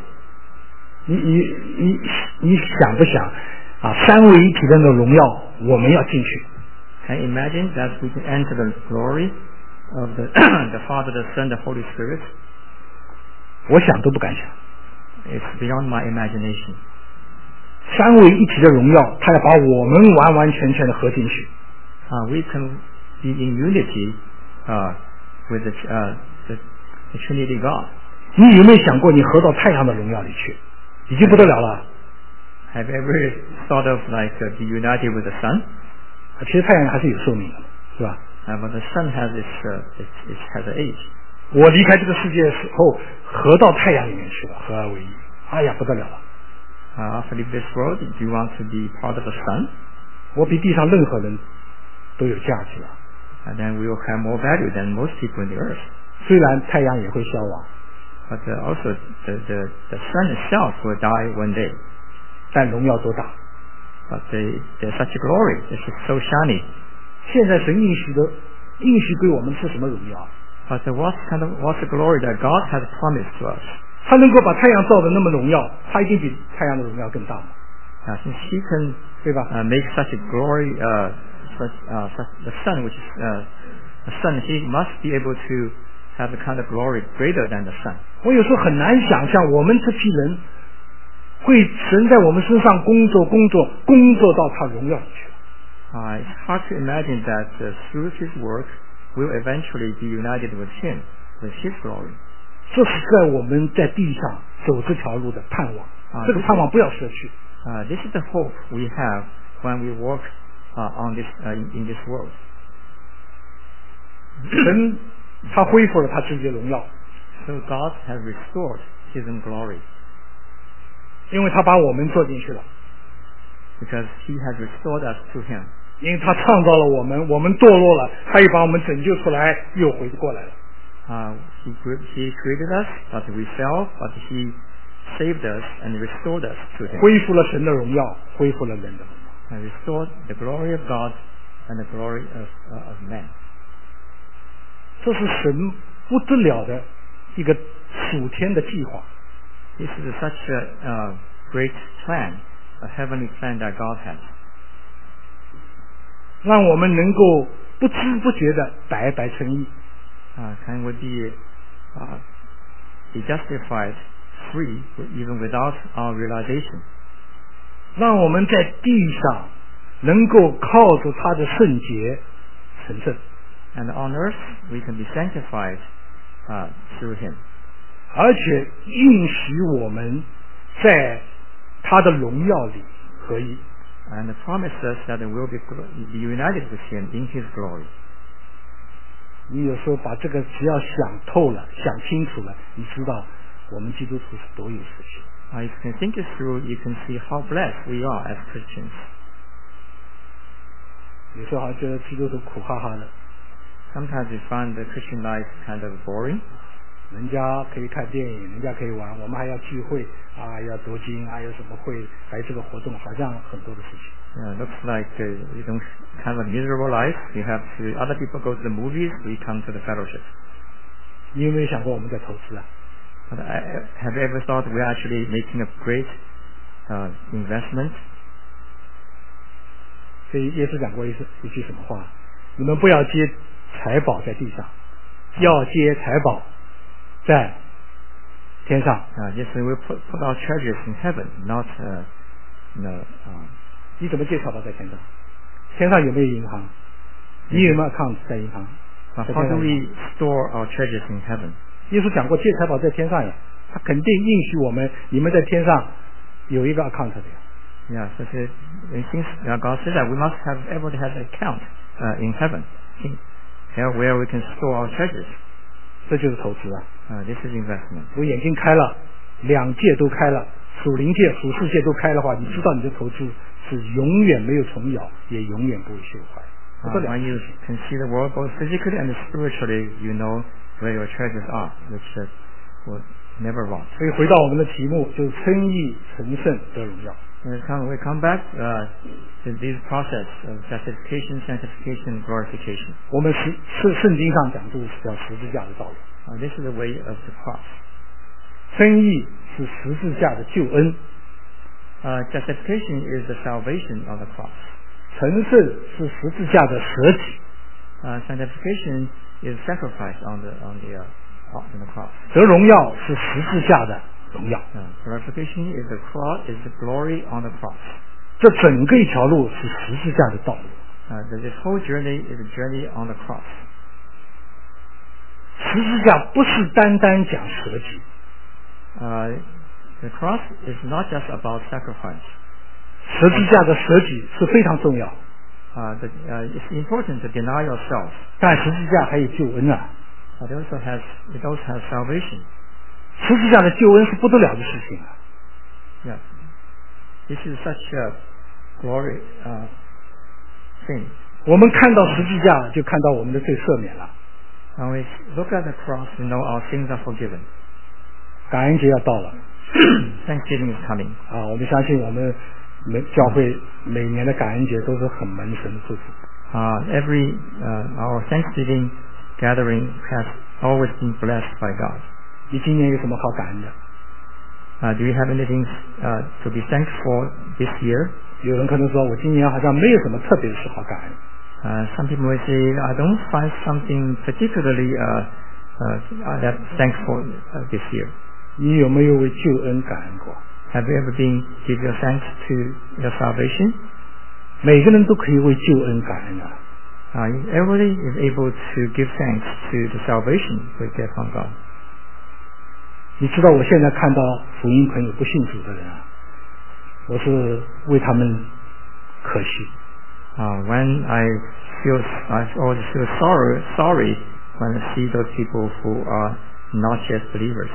你想不想三位一体的那种荣耀，我们要进去。 Can you imagine that we can enter the glory of the Father, the Son, the Holy Spirit? 我想都不敢想。 It's beyond my imagination. 三位一体的荣耀，他要把我们完完全全的合进去。 We can be in unity with the Trinity God. 你有没有想过，你合到太阳的荣耀里去，已经不得了了。 Have you ever thought of be united with the sun? 其实太阳还是有寿命的，是吧 ？But the sun has an age. 我离开这个世界的时候，合到太阳里面去了，合而为一。哎呀，不得了了。 After leave this world, do you want to be part of the sun? 我比地上任何人都有价值了。 And then we will have more value than most people in the earth. 虽然太阳也会消亡 ，but also the sun itself will die one day. 但荣耀多大 ！But there's such a glory. This is so shiny. 现在神应许的应许给我们是什么荣耀？ But what's the glory that God has promised to us? 他能够把太阳照得那么荣耀，他一定比太阳的荣耀更大嘛， Since He can 对吧？ make such a glory, such the sun, which is the sun, He must be able to have the kind of glory greater than the sun. 我有时候很难想象，我们这批人会神在我们身上工作到他荣耀里去。 It's hard to imagine that through His work, we'll eventually be united with Him, with His glory. 这是在我们在地上走这条路的盼望，这个盼望不要舍去。 This is the hope we have when we walk on this in this world. 神他恢复了他自己的荣耀， So God has restored His own glory 因为他把我们做进去了， because He has restored us to Him. 因为他创造了我们，我们堕落了，他又把我们拯救出来，又回过来了。 He created us, but we fell, but He saved us and restored us to Him. 恢复了神的荣耀，恢复了人的荣耀。 And restored the glory of God and the glory of man. 这是神不得了的一个属天的计划。 This is such a great plan, a heavenly plan that God has. 让我们能够不知不觉的白白称义， Can we be justified, free, even without our realization? 让我们在地上能够靠着他的圣洁成圣， And on earth, we can be sanctified through Him. 而且应许我们在他的荣耀里合一。 And promise us that we will be united with Him in His glory. 你有时候把这个只要想透了、想清楚了，你知道我们基督徒是多有福气。 If you can think it through, you can see how blessed we are as Christians. 有时候还觉得基督徒苦哈哈的， Sometimes we find the Christian life kind of boring. 人家可以看电影，人家可以玩，我们还要聚会啊，要读经啊，有什么会，还有这个活动，好像很多的事情。 Looks like we don't have a miserable life. We have to. Other people go to the movies. We come to the fellowship. 你有没有想过我们在投资啊？ But have you ever thought we're actually making a great investment? 所以耶稣讲过一句什么话？你们不要接财宝在地上，要接财宝在天上。 Yes, we will put our treasures in heaven, not 你怎么接财宝在天上？天上有没有银行？你有没有 account 在银行？ But how do we store our treasures in heaven? 耶稣讲过借财宝在天上呀，他肯定应许我们，你们在天上有一个 account 的呀。 Yeah, so God says that we must have everybody has an account in heaven, here where we can store our treasures. 这就是投资啊！ This is investment. 我眼睛开了，两界都开了，属灵界、属世界都开的话，你知道你的投资是永远没有虫咬，也永远不会朽坏。 When you can see the world both physically and spiritually, you know where your treasures are, which will never rot. 所以回到我们的题目，就是称义、成圣得荣耀。 We come back to this process of justification, sanctification, glorification. 我们是圣经上讲就是叫十字架的道路。 This is the way of the cross. 称义是十字架的救恩， Justification is the salvation of the cross. 成圣是十字架的舍己。 Sanctification is sacrifice on the cross. 得荣耀是十字架的荣耀。 Glorification is the cross, is the glory on the cross. 这整个一条路是十字架的道路。 This whole journey is a journey on the cross. 十字架不是单单讲舍己， The cross is not just about sacrifice. 十字架的舍己是非常重要， It's important to deny yourself. 但十字架还有救恩啊！ But it also has salvation. 十字架的救恩是不得了的事情啊！ Yeah. This is such a glory thing. 我们看到十字架，就看到我们的罪赦免了。 When we look at the cross, we know our sins are forgiven. 感恩节要到了 Thanksgiving is coming. 啊！我们相信我们教会每年的感恩节都是很蒙神的祝福。 our Thanksgiving gathering has always been blessed by God. 你今年有什么好感恩的？ Do you have anything to be thankful for this year? 有人可能说，我今年好像没有什么特别的事好感恩。 Some people may say, I don't find something particularly that thankful this year. 你有没有为救恩感恩过？ Have you ever been give your thanks to your salvation? 每个人都可以为救恩感恩啊。 Everybody is able to give thanks to the salvation we get from God. 你知道我现在看到福音朋友不信主的人啊，我是为他们可惜。 When I always feel sorry when I see those people who are not yet believers.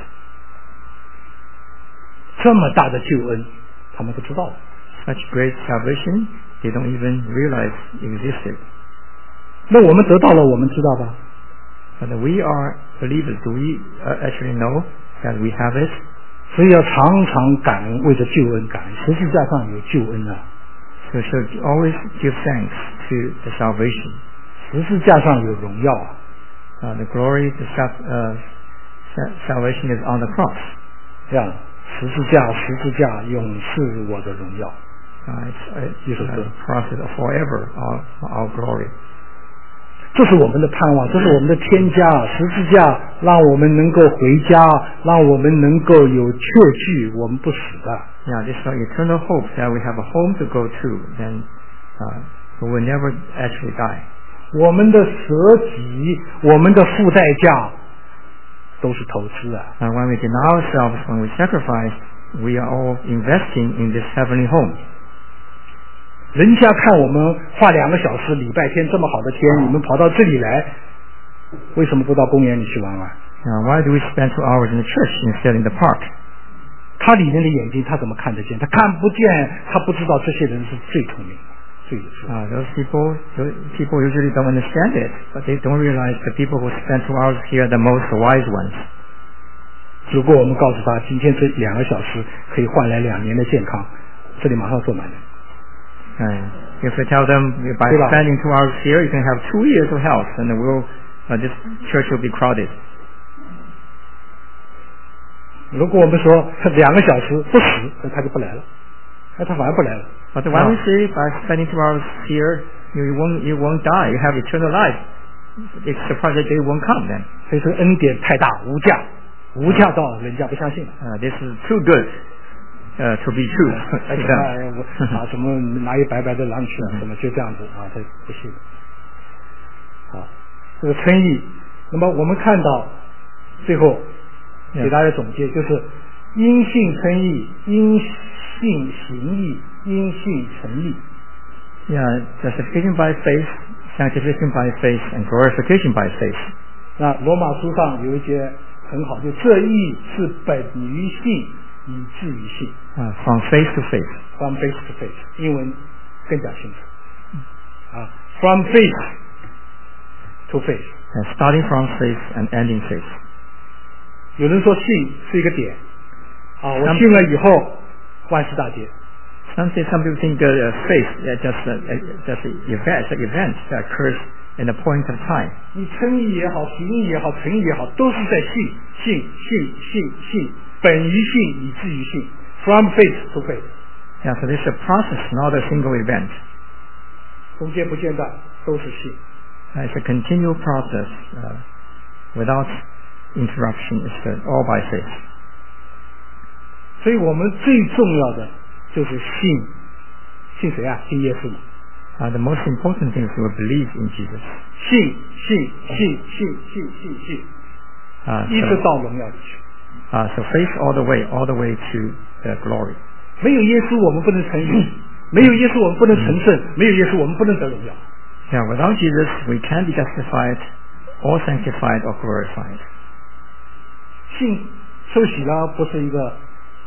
这么大的救恩，他们不知道。 Such great salvation, they don't even realize existed. 那我们得到了，我们知道吧？ But we are believers. Do we actually know that we have it? 所以要常常感恩，为着救恩感恩。十字架上有救恩啊， So should always give thanks to the salvation. 十字架上有荣耀啊。 The glory, the salvation is on the cross. 这样，十字架永是我的荣耀。 It's a process of forever our glory. 这是我们的盼望，这是我们的天家。十字架让我们能够回家，让我们能够有确据，我们不死的。 Yeah, this is our eternal hope that we have a home to go to, then we will never actually die. 我们的舍己，我们的付代价，都是投资啊。 And when we deny ourselves, when we sacrifice, we are all investing in this heavenly home. 人家看我们花2个小时，礼拜天这么好的天，你们跑到这里来，为什么不到公园里去玩玩？ Why do we spend 2 hours in the church instead in the park? 他里面的眼睛他怎么看得见？他看不见，他不知道这些人是最聪明的，最有智慧。 Those people usually don't understand it, but they don't realize the people who spend 2 hours here are the most wise ones. 如果我们告诉他，今天这2个小时可以换来2年的健康，这里马上坐满了。 If we tell them by spending 2 hours here, you can have 2 years of health, and this church will be crowded. 如果我们说2个小时不死，那他就不来了，那他反而不来了。 But when we say by spending 2 hours here, you won't die, you have eternal life, it's surprised that they won't come then. 所以说恩典太大，无价到人家不相信了。 This is too good to be true. 什么哪有白白的狼去啊？什么就这样子啊？他不信。好，这个称义。那么我们看到最后给大家总结，就是因信称义，因信行义，因信成义。 Yeah, justification by faith, sanctification by faith, and glorification by faith. 那罗马书上有一节很好，就这义是本于信，以至于信。 From faith to faith. From faith to faith， 英文更加清楚。From faith to faith。 Starting from faith and ending faith. 有人说信是一个点，我信了以后万事大吉。 Some people think that faith is just an event that occurs in a point of time. 你称义也好，行义也好，成义也好，都是在信，本于信，以至于信。From faith to faith. Yeah, so this is a process, not a single event. 中间不间断，都是信。 It's a continual process without interruption. It's all by faith. 所以我们最重要的就是信谁啊？信耶稣嘛。 The most important thing is to believe in Jesus. 信，一直到荣耀里去。 So faith all the way to glory. 没有耶稣，我们不能成义；没有耶稣，我们不能成圣；没有耶稣，我们不能得荣耀。 Yeah, without Jesus, we can't be justified, or sanctified, or glorified. 信受洗了不是一个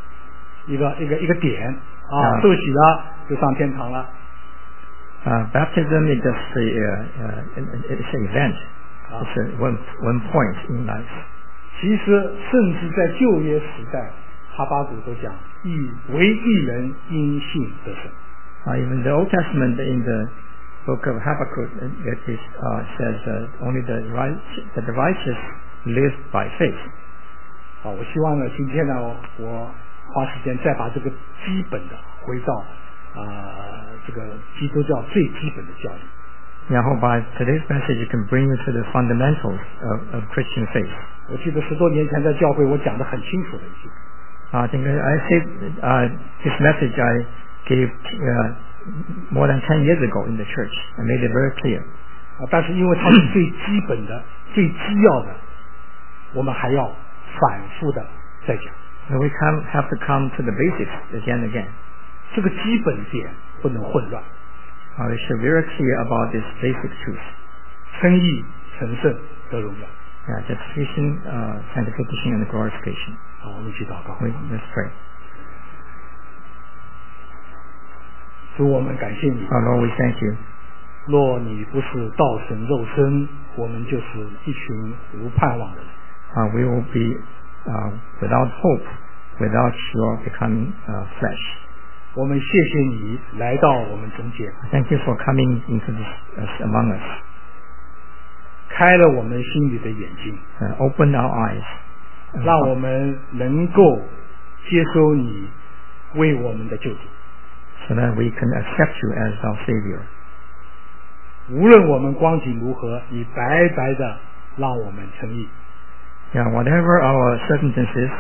点啊，受洗了就上天堂了。 Baptism is just it's an event. It's one point in life. 其实，甚至在旧约时代，哈巴谷都讲唯一人因信得生。 Even the Old Testament in the book of Habakkuk, it is, says only the righteous live by faith. 好，我希望呢，今天呢，我花时间再把这个基本的回到这个基督教最基本的教义。 然后 by today's message, you can bring you to the fundamentals of Christian faith. 我记得10多年前在教会我讲得很清楚的一句。 I think I said this message I gave more than 10 years ago in the church. I made it very clear. 但是因为它是最基本的、最基要的，我们还要反复的再讲。 So we have to come to the basics again and again. 这个基本点不能混乱。 We should be very clear about this basic truth. 称义、成圣得荣耀。 Justification, sanctification, and glorification. 好，我们一起祷告。 Let's pray. 主，我们感谢你。 Lord, we thank you. 若你不是道成肉身，我们就是一群无盼望的人。 We will be without hope, without your becoming flesh. 我们谢谢你来到我们中间。 Thank you for coming into this among us. 开了我们心里的眼睛。 Open our eyes. 让我们能够接收你为我们的救主。 So that we can accept you as our Savior. 无论我们光景如何，你白白的让我们称义。 Whatever our circumstances,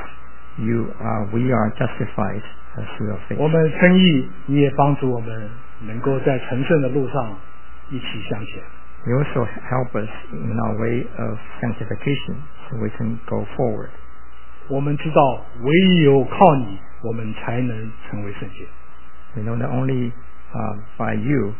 we are justified through your faith. 我们称义，你也帮助我们能够在成圣的路上一起向前。 You also help us in our way of sanctification, so we can go forward. 我们知道，唯有靠你，我们才能成为圣洁。 We know that only by you,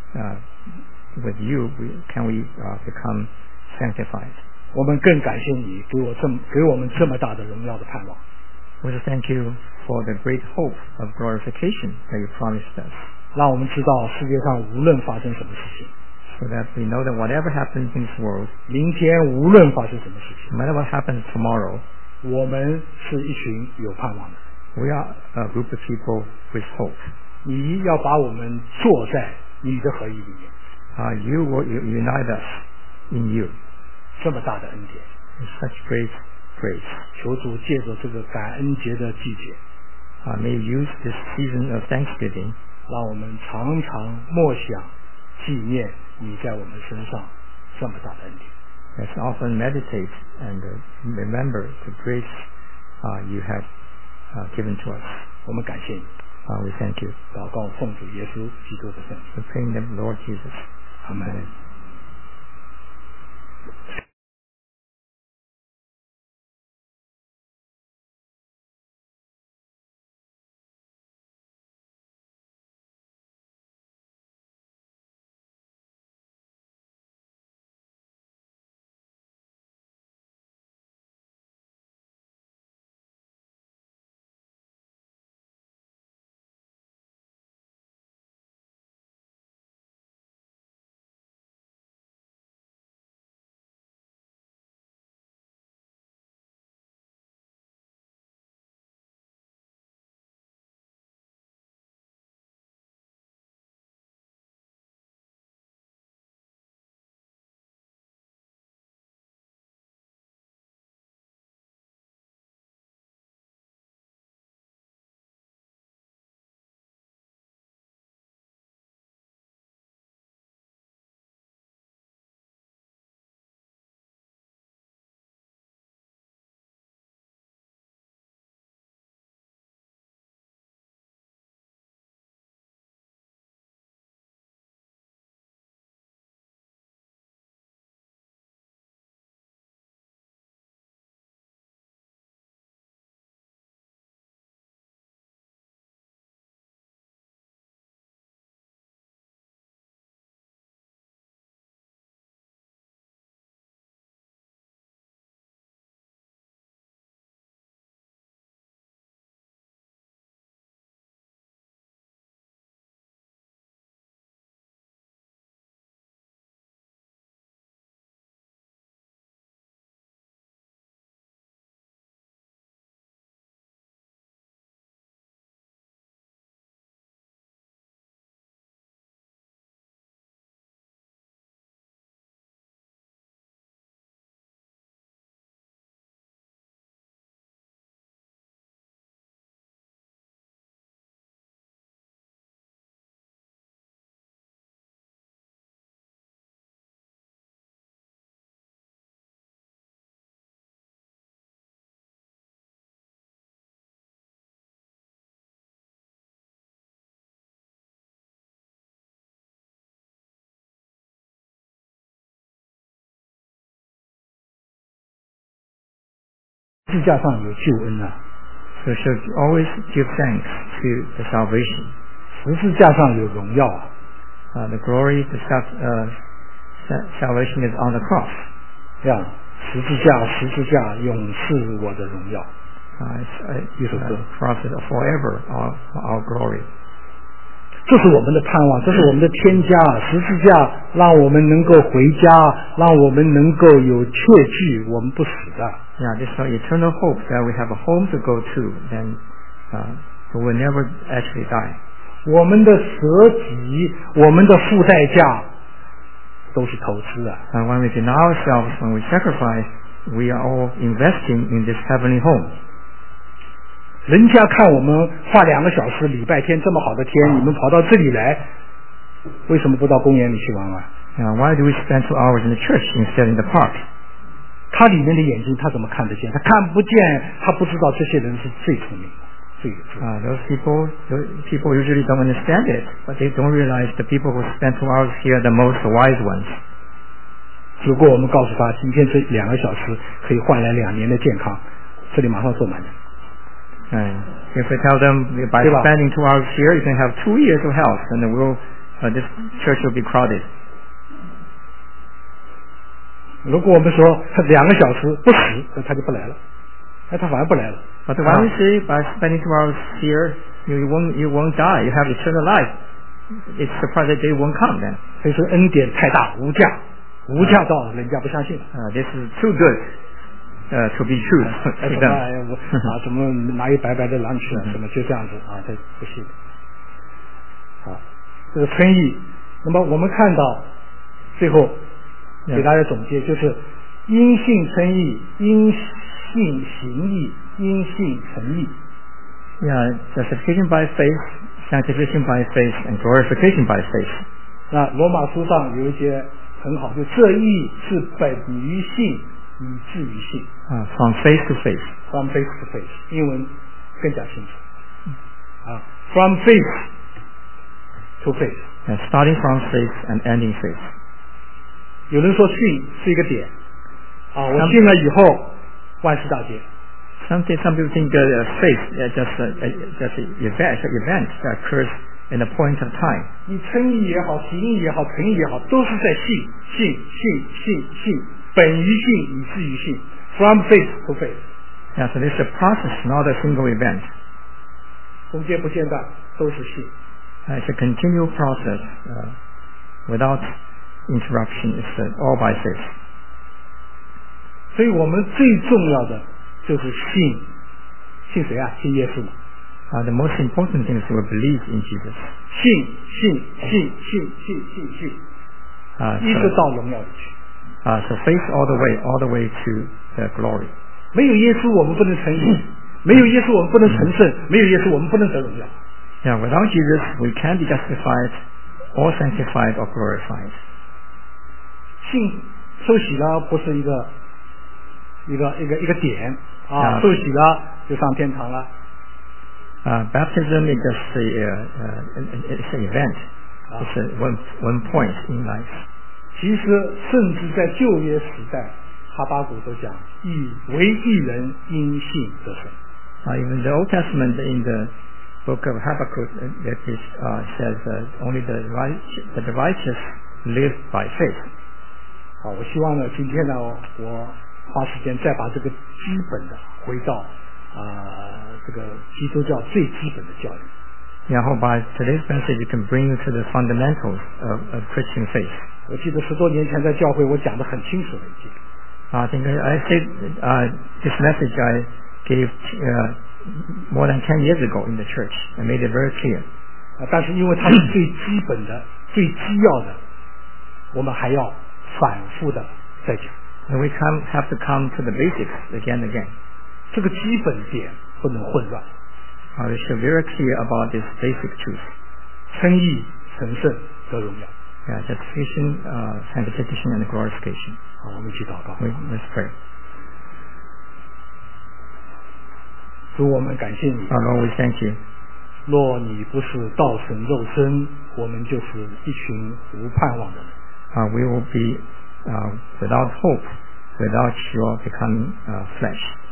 with you, can we become sanctified. 我们更感谢你给我们这么大的荣耀的盼望。 We just thank you for the great hope of glorification that you promised us. 让我们知道世界上无论发生什么事情， So that we know that whatever happens in this world, 明天无论发生什么事情， no matter what happens tomorrow, 我们是一群有盼望的。 we are a group of people with hope. 你要把我们坐在你的合一里面。 You will unite us in you. 这么大的恩典， Such great grace. 求主借着这个感恩节的季节， May you use this season of Thanksgiving, 让我们常常默想纪念你在我们身上这么大的恩典。 let's often meditate and remember the grace you have given to us. 我们感谢你， We thank you. 祷告奉主耶稣基督的圣名， We pray in the Lord Jesus. 阿门。 字架上有救恩啊， So we should always give thanks to the salvation. 十字架上有荣耀啊， The glory, the salvation is on the cross. 这样十字架永是我的荣耀。 Cross is forever our glory. 这是我们的盼望，这是我们的天家。十字架让我们能够回家，让我们能够有确据，我们不死的。 Yeah, this is our eternal hope that we have a home to go to, then we will never actually die. 我们的舍己，我们的付代价，都是投资啊。 And when we deny ourselves, when we sacrifice, we are all investing in this heavenly home. 人家看我们花2个小时，礼拜天这么好的天，你们跑到这里来，为什么不到公园里去玩玩？ Why do we spend 2 hours in the church instead in the park? 他里面的眼睛他怎么看得见？他看不见，他不知道这些人是最聪明的，最有智慧。 Those people usually don't understand it, but they don't realize the people who spend 2 hours here are the most wise ones. 如果我们告诉他，今天这2个小时可以换来2年的健康，这里马上坐满了。 And if we tell them by spending 2 hours here, you can have 2 years of health, and this church will be crowded. 如果我们说2个小时不死，他就不来了，他反而不来了。 But when we say by spending 2 hours here, you won't die, you have eternal life, it's surprised that they won't come then. 所以说恩典太大，无价到人家不相信。 This is too good to be true to them. 怎么拿一白白的狼去啊？什么就这样子啊？他不信。好，这个称义。那么我们看到最后给大家总结，就是因信称义，因信行义，因信成义。 Yeah, justification by faith, sanctification by faith, and glorification by faith. 那罗马书上有一些很好，就这义是本于信，以至于信。 From faith to faith. From faith to faith， 英文更加清楚。From faith to faith。 And starting from faith and ending faith. 有人说信是一个点，我信了以后万事大结。 Some people think that faith is just an event that occurs in a point of time. 你称义也好，行义也好，成义也好，都是在信，本于信，以至于信。From faith to faith. Yeah, so this is a process, not a single event. 中间不间断，都是信。 It's a continual process without interruption. It's all by faith. 所以我们最重要的就是信谁啊？信耶稣嘛。 The most important thing is to believe in Jesus. 信，一直到荣耀里去。 So faith all the way to the glory. 没有耶稣，我们不能成义；没有耶稣，我们不能成圣；没有耶稣，我们不能得荣耀。 Yeah, without Jesus, we can't be justified, or sanctified, or glorified. 信受洗了不是一个点啊，受洗了就上天堂了。 Baptism is just it's an event. It's one point in life. 其实甚至在旧约时代，哈巴谷都讲唯一人因信得生。 Even the Old Testament in the book of Habakkuk says only the righteous live by faith. 好，我希望呢，今天呢，我花时间再把这个基本的回到这个基督教最基本的教育。 然后 by today's message, you can bring you to the fundamentals of Christian faith. 我记得10多年前在教会我讲得很清楚了已经。 I think I said this message I gave more than 10 years ago in the church. I made it very clear. 但是因为它是最基本的、最基要的，我们还要反复的再讲。 And we have to come to the basics again and again. 这个基本点不能混乱。 We should be very clear about this basic truth. 称义、成圣、得荣耀。 Yeah, justification, sanctification, and glorification. 好，我们一起祷告。 Let's pray. 主，我们感谢你。 Lord, we thank you. 若你不是道成肉身，我们就是一群无盼望的人。 We will be without hope, without your becoming flesh.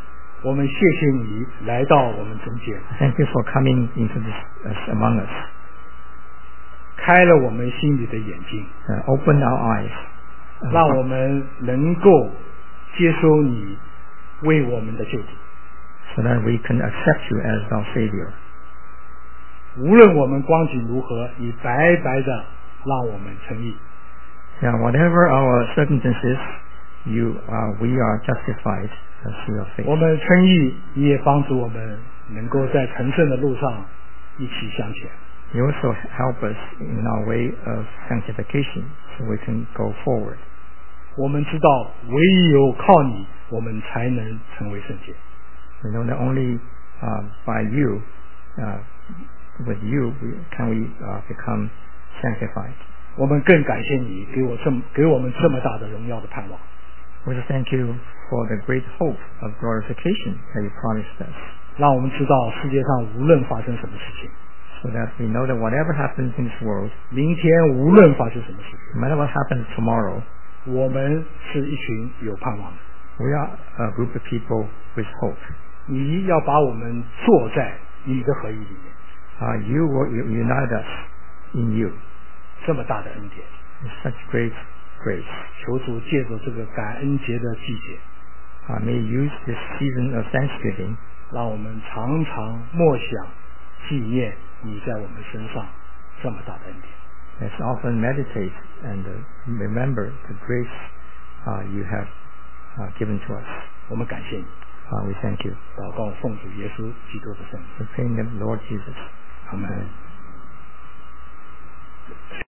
我们谢谢你来到我们中间， Thank you for coming into among us. 开了我们心里的眼睛， Open our eyes. 让我们能够接收你为我们的救主。 So that we can accept you as our Savior. 无论我们光景如何，你白白的让我们称义。 Yeah, whatever our circumstances, we are justified through your faith. 我们称义，你也帮助我们能够在成圣的路上一起向前。 You also help us in our way of sanctification, so we can go forward. 我们知道，唯有靠你，我们才能成为圣洁。 We know that only by you, with you, can we become sanctified. 我们更感谢你给我们这么大的荣耀的盼望。 We just thank you for the great hope of glorification that you promised us, 让我们知道世界上无论发生什么事情， so that we know that whatever happens in this world, 明天无论发生什么事情， no matter what happens tomorrow, 我们是一群有盼望的。 we are a group of people with hope. 你要把我们坐在你的合一里面， You will unite us in you. 这么大的恩典， It's such great grace. 求主借着这个感恩节的季节， May you use this season of Thanksgiving, 让我们常常默想纪念你在我们身上这么大的恩典。 let's often meditate and remember the grace you have given to us. 我们感谢你， We thank you. 祷告奉主耶稣基督的圣名， We pray in the Lord Jesus. 阿门。